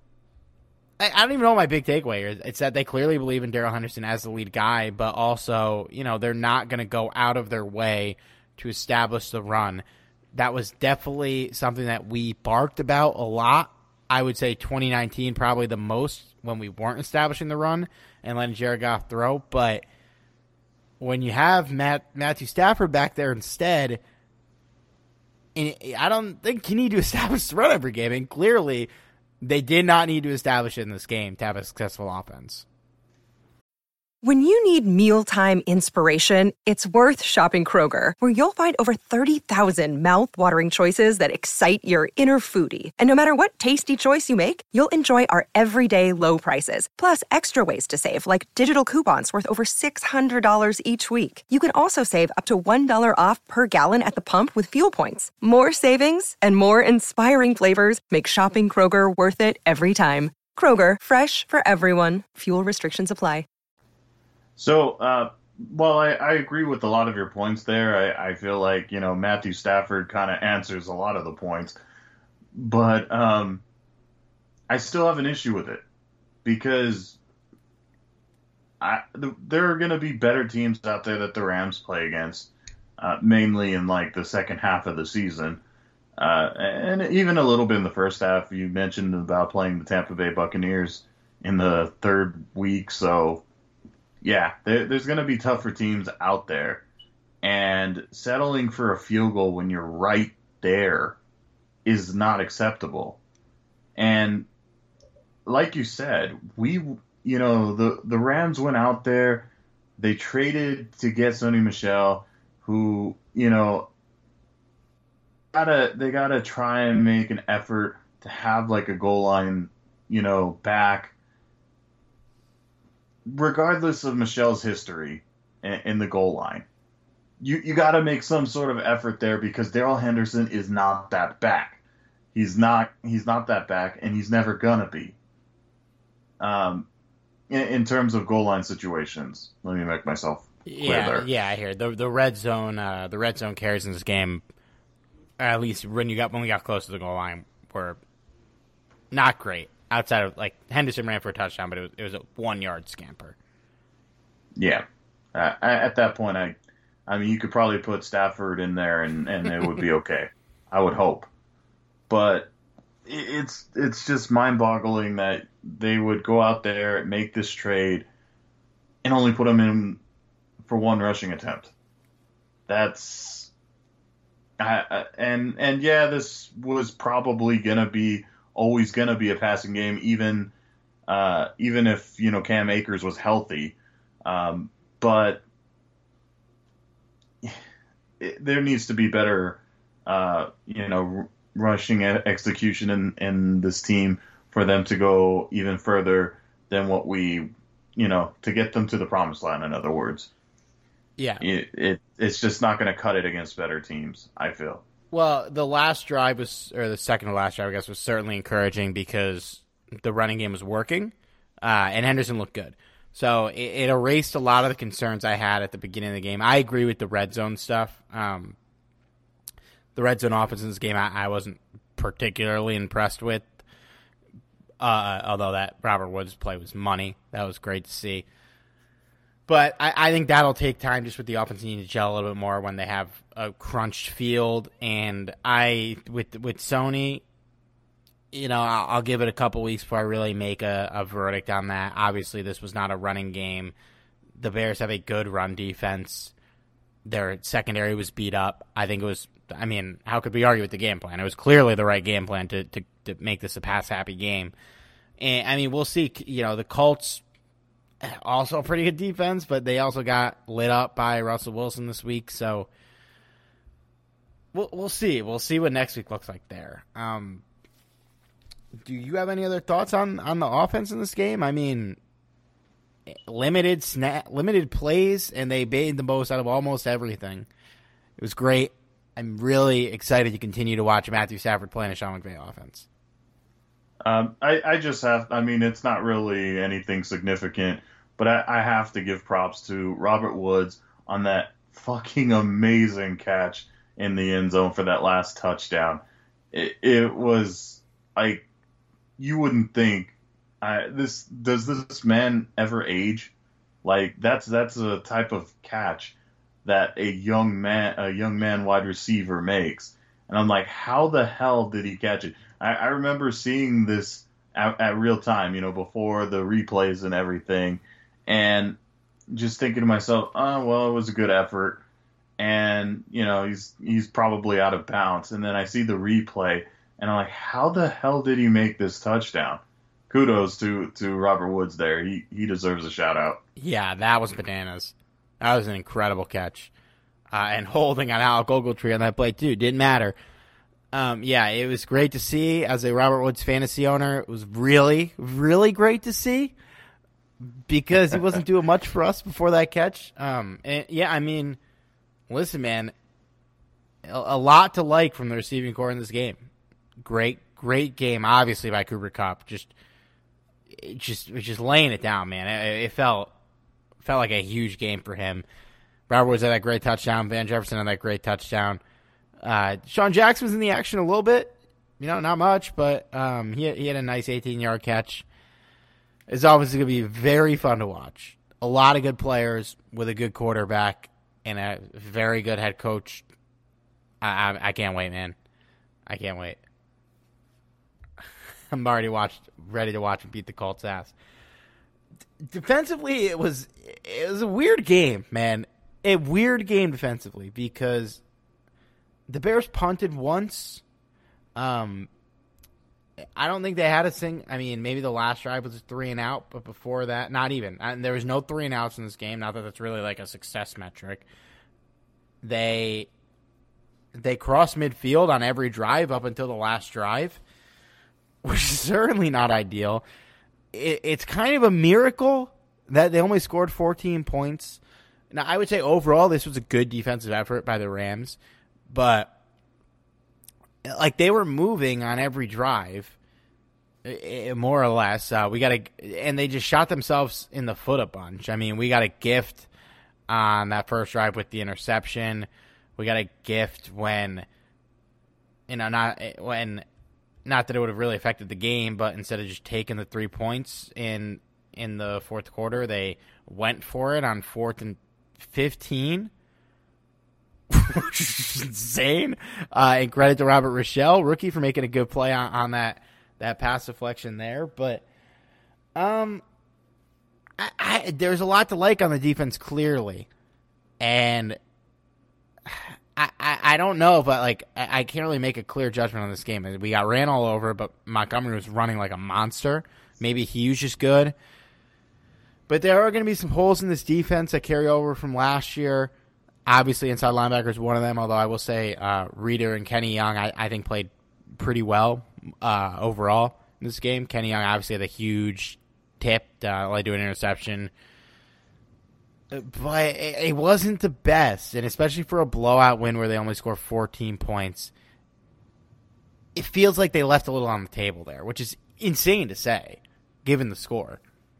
[SPEAKER 3] I, I don't even know what my big takeaway is. It's that they clearly believe in Darrell Henderson as the lead guy, but also, you know, they're not going to go out of their way to establish the run. That was definitely something that we barked about a lot. I would say twenty nineteen probably the most when we weren't establishing the run and letting Jared Goff throw. But when you have Matt, Matthew Stafford back there instead, and I don't think you need to establish the run every game. And clearly, they did not need to establish it in this game to have a successful offense.
[SPEAKER 5] When you need mealtime inspiration, it's worth shopping Kroger, where you'll find over thirty thousand mouth-watering choices that excite your inner foodie. And no matter what tasty choice you make, you'll enjoy our everyday low prices, plus extra ways to save, like digital coupons worth over six hundred dollars each week. You can also save up to one dollar off per gallon at the pump with fuel points. More savings and more inspiring flavors make shopping Kroger worth it every time. Kroger, fresh for everyone. Fuel restrictions apply.
[SPEAKER 4] So, uh, well, I, I agree with a lot of your points there. I, I feel like, you know, Matthew Stafford kind of answers a lot of the points. But um, I still have an issue with it because I, the, there are going to be better teams out there that the Rams play against, uh, mainly in, like, the second half of the season. Uh, and even a little bit in the first half. You mentioned about playing the Tampa Bay Buccaneers in the third week, so... Yeah, there, there's going to be tougher teams out there. And settling for a field goal when you're right there is not acceptable. And like you said, we, you know, the, the Rams went out there. They traded to get Sony Michel, who, you know, gotta they got to try and make an effort to have like a goal line, you know, back. Regardless of Michel's history in the goal line, you, you got to make some sort of effort there because Darrell Henderson is not that back. He's not he's not that back, and he's never gonna be. Um, in, in terms of goal line situations, let me make myself clear
[SPEAKER 3] yeah,
[SPEAKER 4] there.
[SPEAKER 3] Yeah, I hear the the red zone. Uh, the red zone carries in this game, at least when you got when we got close to the goal line, were not great. Outside of, like, Henderson ran for a touchdown, but it was it was a one-yard scamper.
[SPEAKER 4] Yeah. Uh, at that point, I I mean, you could probably put Stafford in there, and, and it would be okay. I would hope. But it's it's just mind-boggling that they would go out there, make this trade, and only put him in for one rushing attempt. That's... I, I, and and, yeah, this was probably going to be... always going to be a passing game, even uh, even if, you know, Cam Akers was healthy. Um, but it, there needs to be better, uh, you know, r- rushing execution in, in this team for them to go even further than what we, you know, to get them to the promised land, in other words.
[SPEAKER 3] Yeah.
[SPEAKER 4] It, it It's just not going to cut it against better teams, I feel.
[SPEAKER 3] Well, the last drive was, or the second to last drive, I guess, was certainly encouraging because the running game was working, uh, and Henderson looked good. So it, it erased a lot of the concerns I had at the beginning of the game. I agree with the red zone stuff. Um, the red zone offense in this game, I, I wasn't particularly impressed with, uh, although that Robert Woods play was money. That was great to see. But I, I think that'll take time just with the offense needing to gel a little bit more when they have a crunched field. And I, with with Sony, you know, I'll, I'll give it a couple weeks before I really make a, a verdict on that. Obviously, this was not a running game. The Bears have a good run defense. Their secondary was beat up. I think it was I mean, how could we argue with the game plan? It was clearly the right game plan to to, to make this a pass-happy game. And, I mean, we'll see. You know, the Colts, also a pretty good defense, but they also got lit up by Russell Wilson this week. So we'll, we'll see. We'll see what next week looks like there. Um, do you have any other thoughts on, on the offense in this game? I mean, limited snap, limited plays, and they made the most out of almost everything. It was great. I'm really excited to continue to watch Matthew Stafford play in a Sean McVay offense.
[SPEAKER 4] Um, I, I just have, I mean, it's not really anything significant, but I, I have to give props to Robert Woods on that fucking amazing catch in the end zone for that last touchdown. It, it was like, you wouldn't think, I, this does this man ever age? Like, that's that's a type of catch that a young man, a young man wide receiver makes. And I'm like, how the hell did he catch it? I, I remember seeing this at, at real time, you know, before the replays and everything, and just thinking to myself, oh, well, it was a good effort. And, you know, he's he's probably out of bounds. And then I see the replay, and I'm like, how the hell did he make this touchdown? Kudos to, to Robert Woods there. He he deserves a shout-out.
[SPEAKER 3] Yeah, that was bananas. That was an incredible catch. Uh, and holding on Alec Ogletree on that play, too, didn't matter. Um, yeah, it was great to see. As a Robert Woods fantasy owner, it was really, really great to see because he wasn't doing much for us before that catch. Um, and yeah, I mean, listen, man, a, a lot to like from the receiving core in this game. Great, great game, obviously, by Cooper Kupp. Just, it just, just laying it down, man. It, it felt felt like a huge game for him. Robert Woods had that great touchdown. Van Jefferson had that great touchdown. Uh, Sean Jackson was in the action a little bit. You know, not much, but um, he, he had a nice eighteen-yard catch. It's obviously going to be very fun to watch. A lot of good players with a good quarterback and a very good head coach. I, I, I can't wait, man. I can't wait. I'm already watched, ready to watch him beat the Colts' ass. D- defensively, it was it was a weird game, man. A weird game defensively because the Bears punted once. Um, I don't think they had a sing. I mean, maybe the last drive was a three and out, but before that, not even. And there was no three and outs in this game. Not that that's really like a success metric. They they crossed midfield on every drive up until the last drive, which is certainly not ideal. It, it's kind of a miracle that they only scored fourteen points. Now, I would say overall this was a good defensive effort by the Rams, but like they were moving on every drive, more or less. Uh, we got a, and they just shot themselves in the foot a bunch. I mean, we got a gift on that first drive with the interception. We got a gift when, you know, not when, not that it would have really affected the game, but instead of just taking the three points in in the fourth quarter, they went for it on fourth and fifteen, which is insane. Uh, and credit to Robert Rochelle, rookie, for making a good play on, on that that pass deflection there. But um, I, I, there's a lot to like on the defense, clearly, and I, I, I don't know, but like I, I can't really make a clear judgment on this game. We got ran all over, but Montgomery was running like a monster. Maybe he was just good. But there are going to be some holes in this defense that carry over from last year. Obviously, inside linebacker is one of them, although I will say uh, Reader and Kenny Young, I, I think, played pretty well uh, overall in this game. Kenny Young obviously had a huge tip, uh, led to an interception. But it, it wasn't the best, and especially for a blowout win where they only scored fourteen points, it feels like they left a little on the table there, which is insane to say, given the score.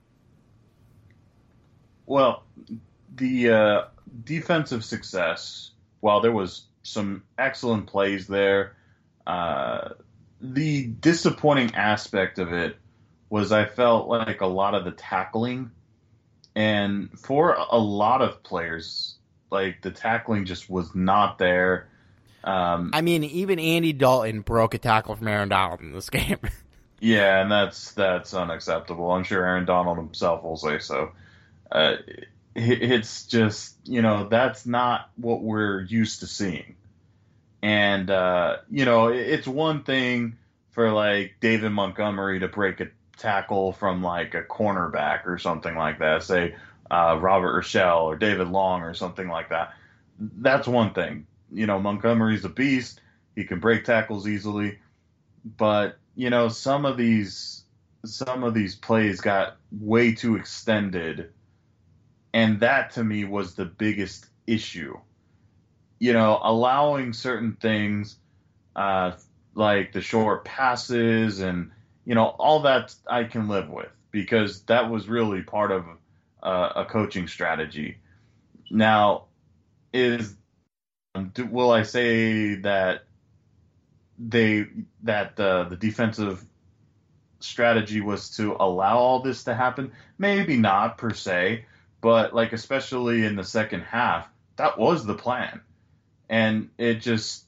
[SPEAKER 4] Well, the uh, defensive success, while there was some excellent plays there, uh, the disappointing aspect of it was I felt like a lot of the tackling. And for a lot of players, like the tackling just was not there. Um,
[SPEAKER 3] I mean, even Andy Dalton broke a tackle from Aaron Donald in this game.
[SPEAKER 4] Yeah, and that's that's unacceptable. I'm sure Aaron Donald himself will say so. Uh, it's just, you know, that's not what we're used to seeing. And, uh, you know, it's one thing for, like, David Montgomery to break a tackle from, like, a cornerback or something like that, say uh, Robert Rochelle or David Long or something like that. That's one thing. You know, Montgomery's a beast. He can break tackles easily. But, you know, some of these some of these plays got way too extended. And that, to me, was the biggest issue. You know, allowing certain things uh, like the short passes and, you know, all that I can live with because that was really part of uh, a coaching strategy. Now, is do, will I say that they that uh, the defensive strategy was to allow all this to happen? Maybe not per se, but like especially in the second half, that was the plan. And it just,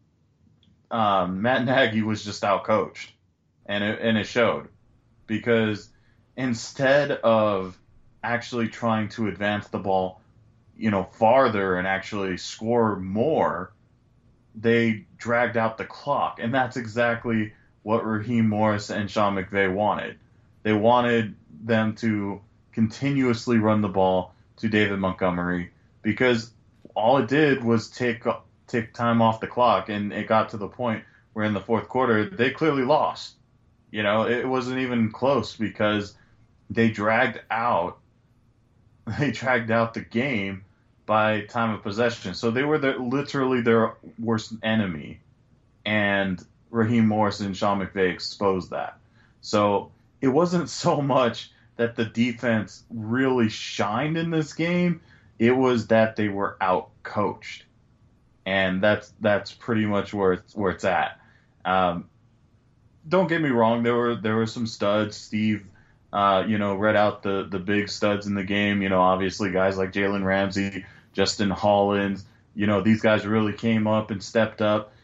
[SPEAKER 4] um, Matt Nagy was just outcoached, and it, and it showed, because instead of actually trying to advance the ball, you know, farther and actually score more, they dragged out the clock, and that's exactly what Raheem Morris and Sean McVay wanted. They wanted them to continuously run the ball to David Montgomery because all it did was take take time off the clock, and it got to the point where in the fourth quarter they clearly lost. You know, it wasn't even close because they dragged out they dragged out the game by time of possession. So they were their, literally their worst enemy, and Raheem Morris and Sean McVay exposed that. So it wasn't so much that the defense really shined in this game. It was that they were out coached, and that's that's pretty much where it's, where it's at. Um, don't get me wrong, there were there were some studs. Steve, uh, you know, read out the the big studs in the game. You know, obviously guys like Jalen Ramsey, Justin Hollins. You know, these guys really came up and stepped up.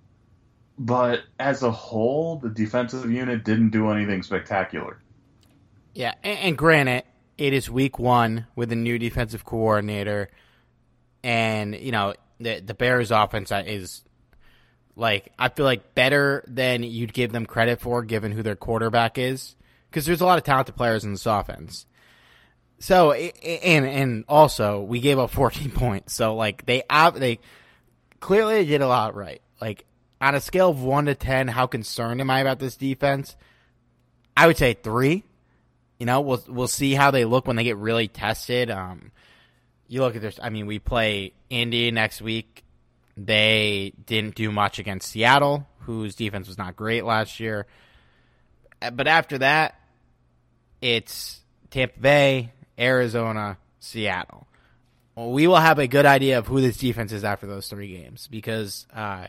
[SPEAKER 4] But as a whole, the defensive unit didn't do anything spectacular.
[SPEAKER 3] Yeah, and, and granted, it is week one with a new defensive coordinator, and, you know, the the Bears offense is, like, I feel like better than you'd give them credit for given who their quarterback is, because there's a lot of talented players in this offense. So, and and also, we gave up fourteen points, so, like, they they clearly did a lot right. Like, on a scale of one to ten, how concerned am I about this defense? I would say three. You know, we'll we'll see how they look when they get really tested. Um, you look at this. I mean, we play Indy next week. They didn't do much against Seattle, whose defense was not great last year. But after that, it's Tampa Bay, Arizona, Seattle. Well, we will have a good idea of who this defense is after those three games because, uh,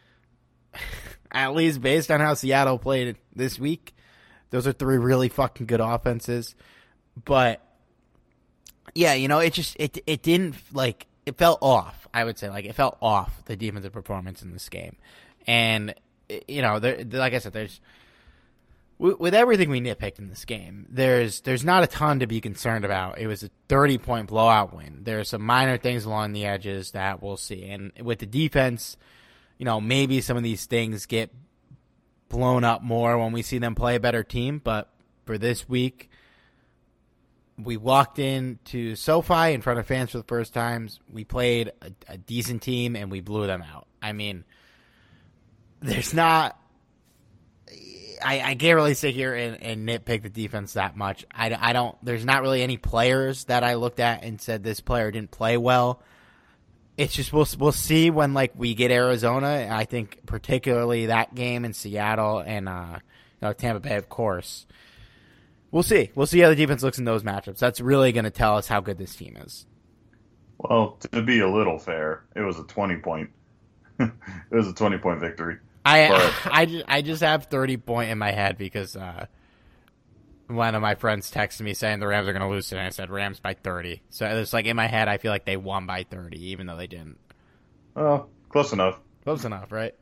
[SPEAKER 3] at least based on how Seattle played this week, those are three really fucking good offenses. But yeah, you know, it just it it didn't like it felt off. I would say like it felt off the defensive performance in this game, and you know, there, like I said, there's with everything we nitpicked in this game, there's there's not a ton to be concerned about. It was a thirty point blowout win. There are some minor things along the edges that we'll see, and with the defense, you know, maybe some of these things get blown up more when we see them play a better team. But for this week, we walked into SoFi in front of fans for the first time. We played a, a decent team, and we blew them out. I mean, there's not I, I can't really sit here and, and nitpick the defense that much. I, I don't. There's not really any players that I looked at and said this player didn't play well. It's just we'll we'll see when like we get Arizona. And I think particularly that game in Seattle and uh, you know, Tampa Bay, of course. We'll see. We'll see how the defense looks in those matchups. That's really going to tell us how good this team is.
[SPEAKER 4] Well, to be a little fair, it was a twenty point. It was a twenty point victory.
[SPEAKER 3] I
[SPEAKER 4] but...
[SPEAKER 3] I, just, I just have thirty point in my head because uh, one of my friends texted me saying the Rams are going to lose today. I said Rams by thirty. So it's like in my head, I feel like they won by thirty, even though they didn't.
[SPEAKER 4] Oh, close enough.
[SPEAKER 3] Close enough, right?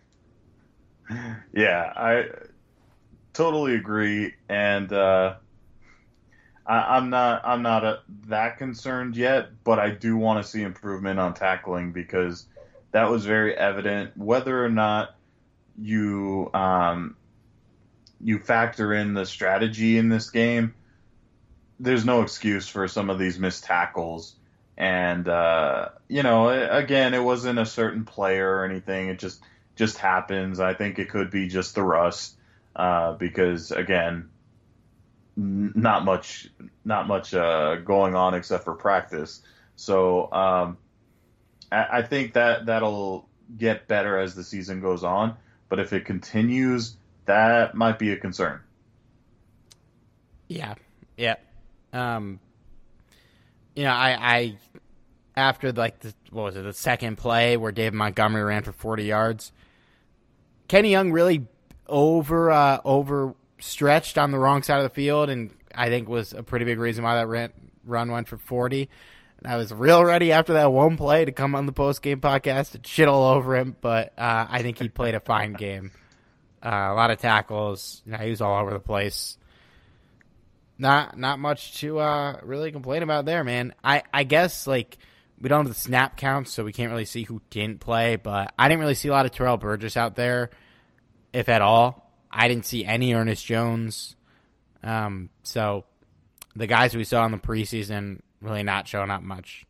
[SPEAKER 4] Yeah, I totally agree, and uh, I, I'm not I'm not a, that concerned yet, but I do want to see improvement on tackling because that was very evident. Whether or not you um, you factor in the strategy in this game, there's no excuse for some of these missed tackles. And, uh, you know, again, it wasn't a certain player or anything. It just just happens. I think it could be just the rust uh, because, again, n- not much not much uh, going on except for practice. So um, I, I think that that'll get better as the season goes on. But if it continues, that might be a concern.
[SPEAKER 3] Yeah, yeah. Um, you know, I, I after like the, what was it, the second play where David Montgomery ran for forty yards, Kenny Young really over uh, overstretched on the wrong side of the field, and I think was a pretty big reason why that ran, run went for forty. And I was real ready after that one play to come on the post game podcast and shit all over him, but uh, I think he played a fine game. Uh, a lot of tackles. You know, he was all over the place. Not not much to uh, really complain about there, man. I, I guess, like, we don't have the snap counts, so we can't really see who didn't play, but I didn't really see a lot of Terrell Burgess out there, if at all. I didn't see any Ernest Jones. Um, so the guys we saw in the preseason really not showing up much.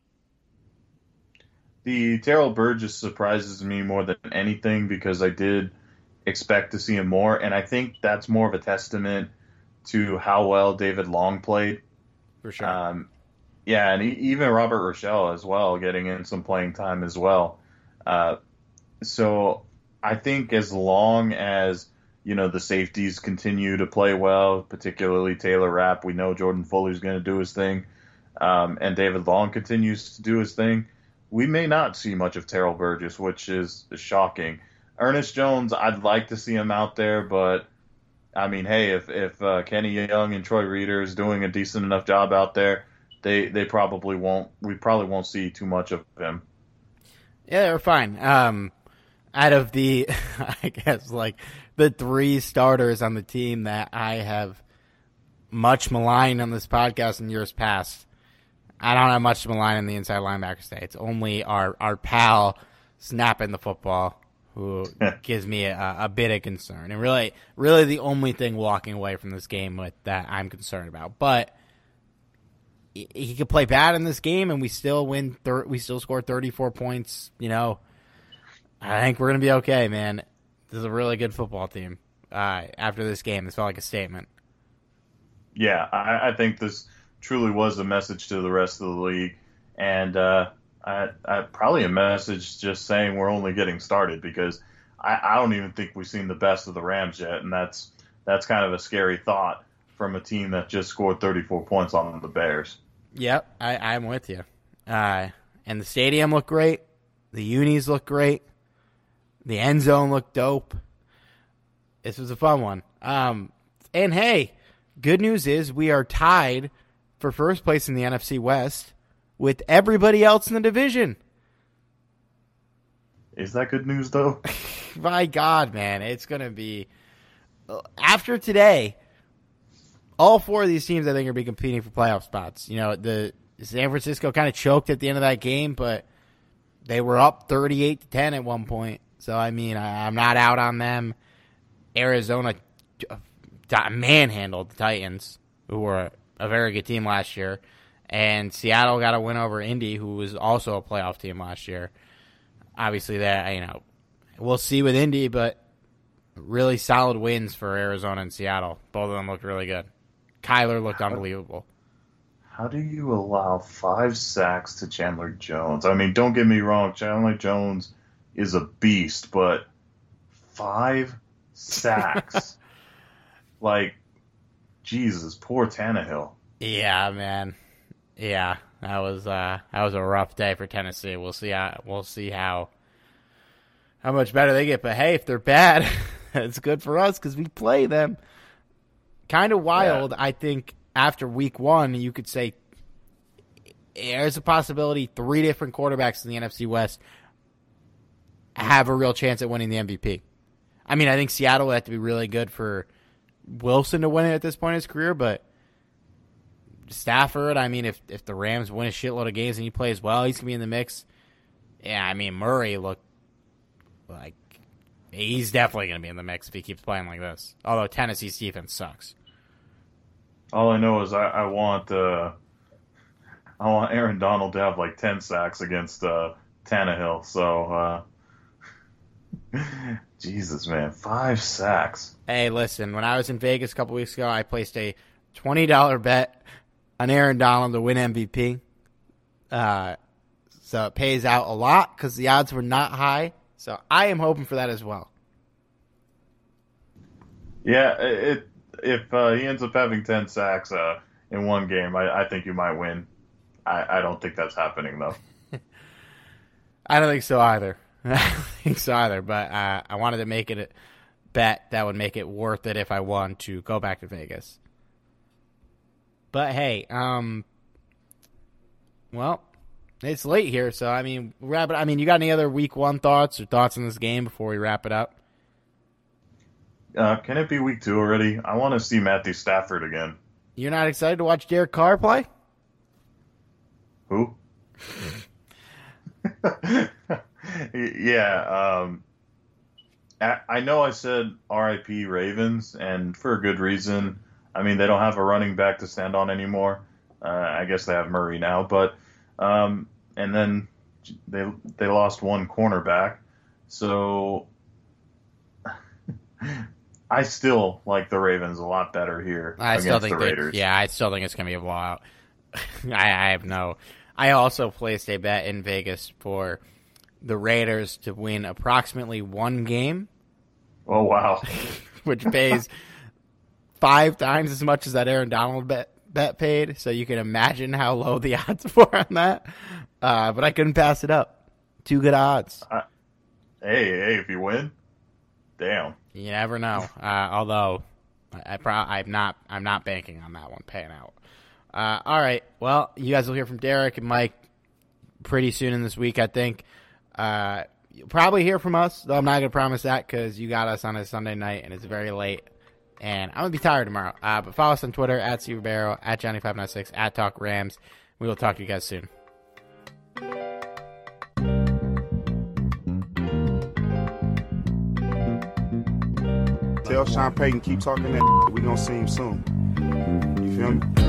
[SPEAKER 4] The Terrell Burgess surprises me more than anything because I did expect to see him more, and I think that's more of a testament to how well David Long played.
[SPEAKER 3] For sure.
[SPEAKER 4] Um, yeah, and he, even Robert Rochelle as well, getting in some playing time as well. Uh, so I think as long as, you know, the safeties continue to play well, particularly Taylor Rapp, we know Jordan Fuller's going to do his thing, um, and David Long continues to do his thing, we may not see much of Terrell Burgess, which is shocking. Ernest Jones, I'd like to see him out there, but I mean, hey, if if uh, Kenny Young and Troy Reeder is doing a decent enough job out there, they they probably won't. We probably won't see too much of him.
[SPEAKER 3] Yeah, they were fine. Um, out of the, I guess, like the three starters on the team that I have much maligned on this podcast in years past, I don't have much to malign in the inside linebacker state. It's only our our pal snapping the football who gives me a, a bit of concern. And really, really the only thing walking away from this game with that I'm concerned about. But he, he could play bad in this game, and we still win. Thir- we still score thirty-four points. You know, I think we're going to be okay, man. This is a really good football team. Uh, after this game, this felt like a statement.
[SPEAKER 4] Yeah, I, I think this truly was a message to the rest of the league. And, uh, I, I probably a message just saying we're only getting started because I, I don't even think we've seen the best of the Rams yet, and that's that's kind of a scary thought from a team that just scored thirty-four points on the Bears.
[SPEAKER 3] Yep, I, I'm with you. Uh, and the stadium looked great. The unis looked great. The end zone looked dope. This was a fun one. Um, and hey, good news is we are tied for first place in the N F C West with everybody else in the division.
[SPEAKER 4] Is that good news, though?
[SPEAKER 3] My God, man. It's going to be... After today, all four of these teams, I think, are going to be competing for playoff spots. You know, the San Francisco kind of choked at the end of that game, but they were up thirty-eight to ten at one point. So, I mean, I, I'm not out on them. Arizona manhandled the Titans, who were a very good team last year. And Seattle got a win over Indy, who was also a playoff team last year. Obviously, that, you know, we'll see with Indy, but really solid wins for Arizona and Seattle. Both of them looked really good. Kyler looked how, unbelievable.
[SPEAKER 4] How do you allow five sacks to Chandler Jones? I mean, don't get me wrong, Chandler Jones is a beast, but five sacks? Like, Jesus, poor Tannehill.
[SPEAKER 3] Yeah, man. Yeah, that was uh, that was a rough day for Tennessee. We'll see how we'll see how how much better they get. But hey, if they're bad, it's good for us because we play them. Kind of wild. Yeah. I think after week one, you could say there's a possibility three different quarterbacks in the N F C West have a real chance at winning the M V P. I mean, I think Seattle would have to be really good for Wilson to win it at this point in his career, but Stafford, I mean, if if the Rams win a shitload of games and he plays well, he's going to be in the mix. Yeah, I mean, Murray looked like he's definitely going to be in the mix if he keeps playing like this. Although Tennessee's defense sucks.
[SPEAKER 4] All I know is I, I want uh, I want Aaron Donald to have like ten sacks against uh, Tannehill. So, uh, Jesus, man, five sacks.
[SPEAKER 3] Hey, listen, when I was in Vegas a couple weeks ago, I placed a twenty dollars bet on Aaron Donald to win M V P. Uh, so it pays out a lot because the odds were not high. So I am hoping for that as well.
[SPEAKER 4] Yeah, it. If uh, he ends up having ten sacks uh, in one game, I, I think you might win. I, I don't think that's happening, though.
[SPEAKER 3] I don't think so either. I don't think so either, but uh, I wanted to make it a bet that would make it worth it if I won to go back to Vegas. But hey, um, well, it's late here, so I mean, wrap it. I mean, you got any other week one thoughts or thoughts on this game before we wrap it up?
[SPEAKER 4] Uh, can it be week two already? I want to see Matthew Stafford again.
[SPEAKER 3] You're not excited to watch Derek Carr play?
[SPEAKER 4] Who? yeah. Um, I, I know I said R I P Ravens, and for a good reason. I mean, they don't have a running back to stand on anymore. Uh, I guess they have Murray now, but um, and then they they lost one cornerback. So I still like the Ravens a lot better here
[SPEAKER 3] I
[SPEAKER 4] against
[SPEAKER 3] still think
[SPEAKER 4] the
[SPEAKER 3] they,
[SPEAKER 4] Raiders.
[SPEAKER 3] yeah, I still think it's going to be a blowout. I, I have no. I also placed a bet in Vegas for the Raiders to win approximately one game.
[SPEAKER 4] Oh, wow.
[SPEAKER 3] Which pays five times as much as that Aaron Donald bet, bet paid. So you can imagine how low the odds were on that. Uh, but I couldn't pass it up. Two good odds.
[SPEAKER 4] Uh, hey, hey, if you win, damn.
[SPEAKER 3] You never know. Uh, although I, I pro- I'm not, I'm not banking on that one paying out. Uh, all right. Well, you guys will hear from Derek and Mike pretty soon in this week, I think. Uh, you'll probably hear from us, though I'm not going to promise that because you got us on a Sunday night and it's very late. And I'm going to be tired tomorrow. Uh, but follow us on Twitter, at Steve Ribeiro, at Johnny five nine six, at Talk Rams. We will talk to you guys soon.
[SPEAKER 2] Tell Sean Payton, keep talking that. We gonna see him soon. You feel me?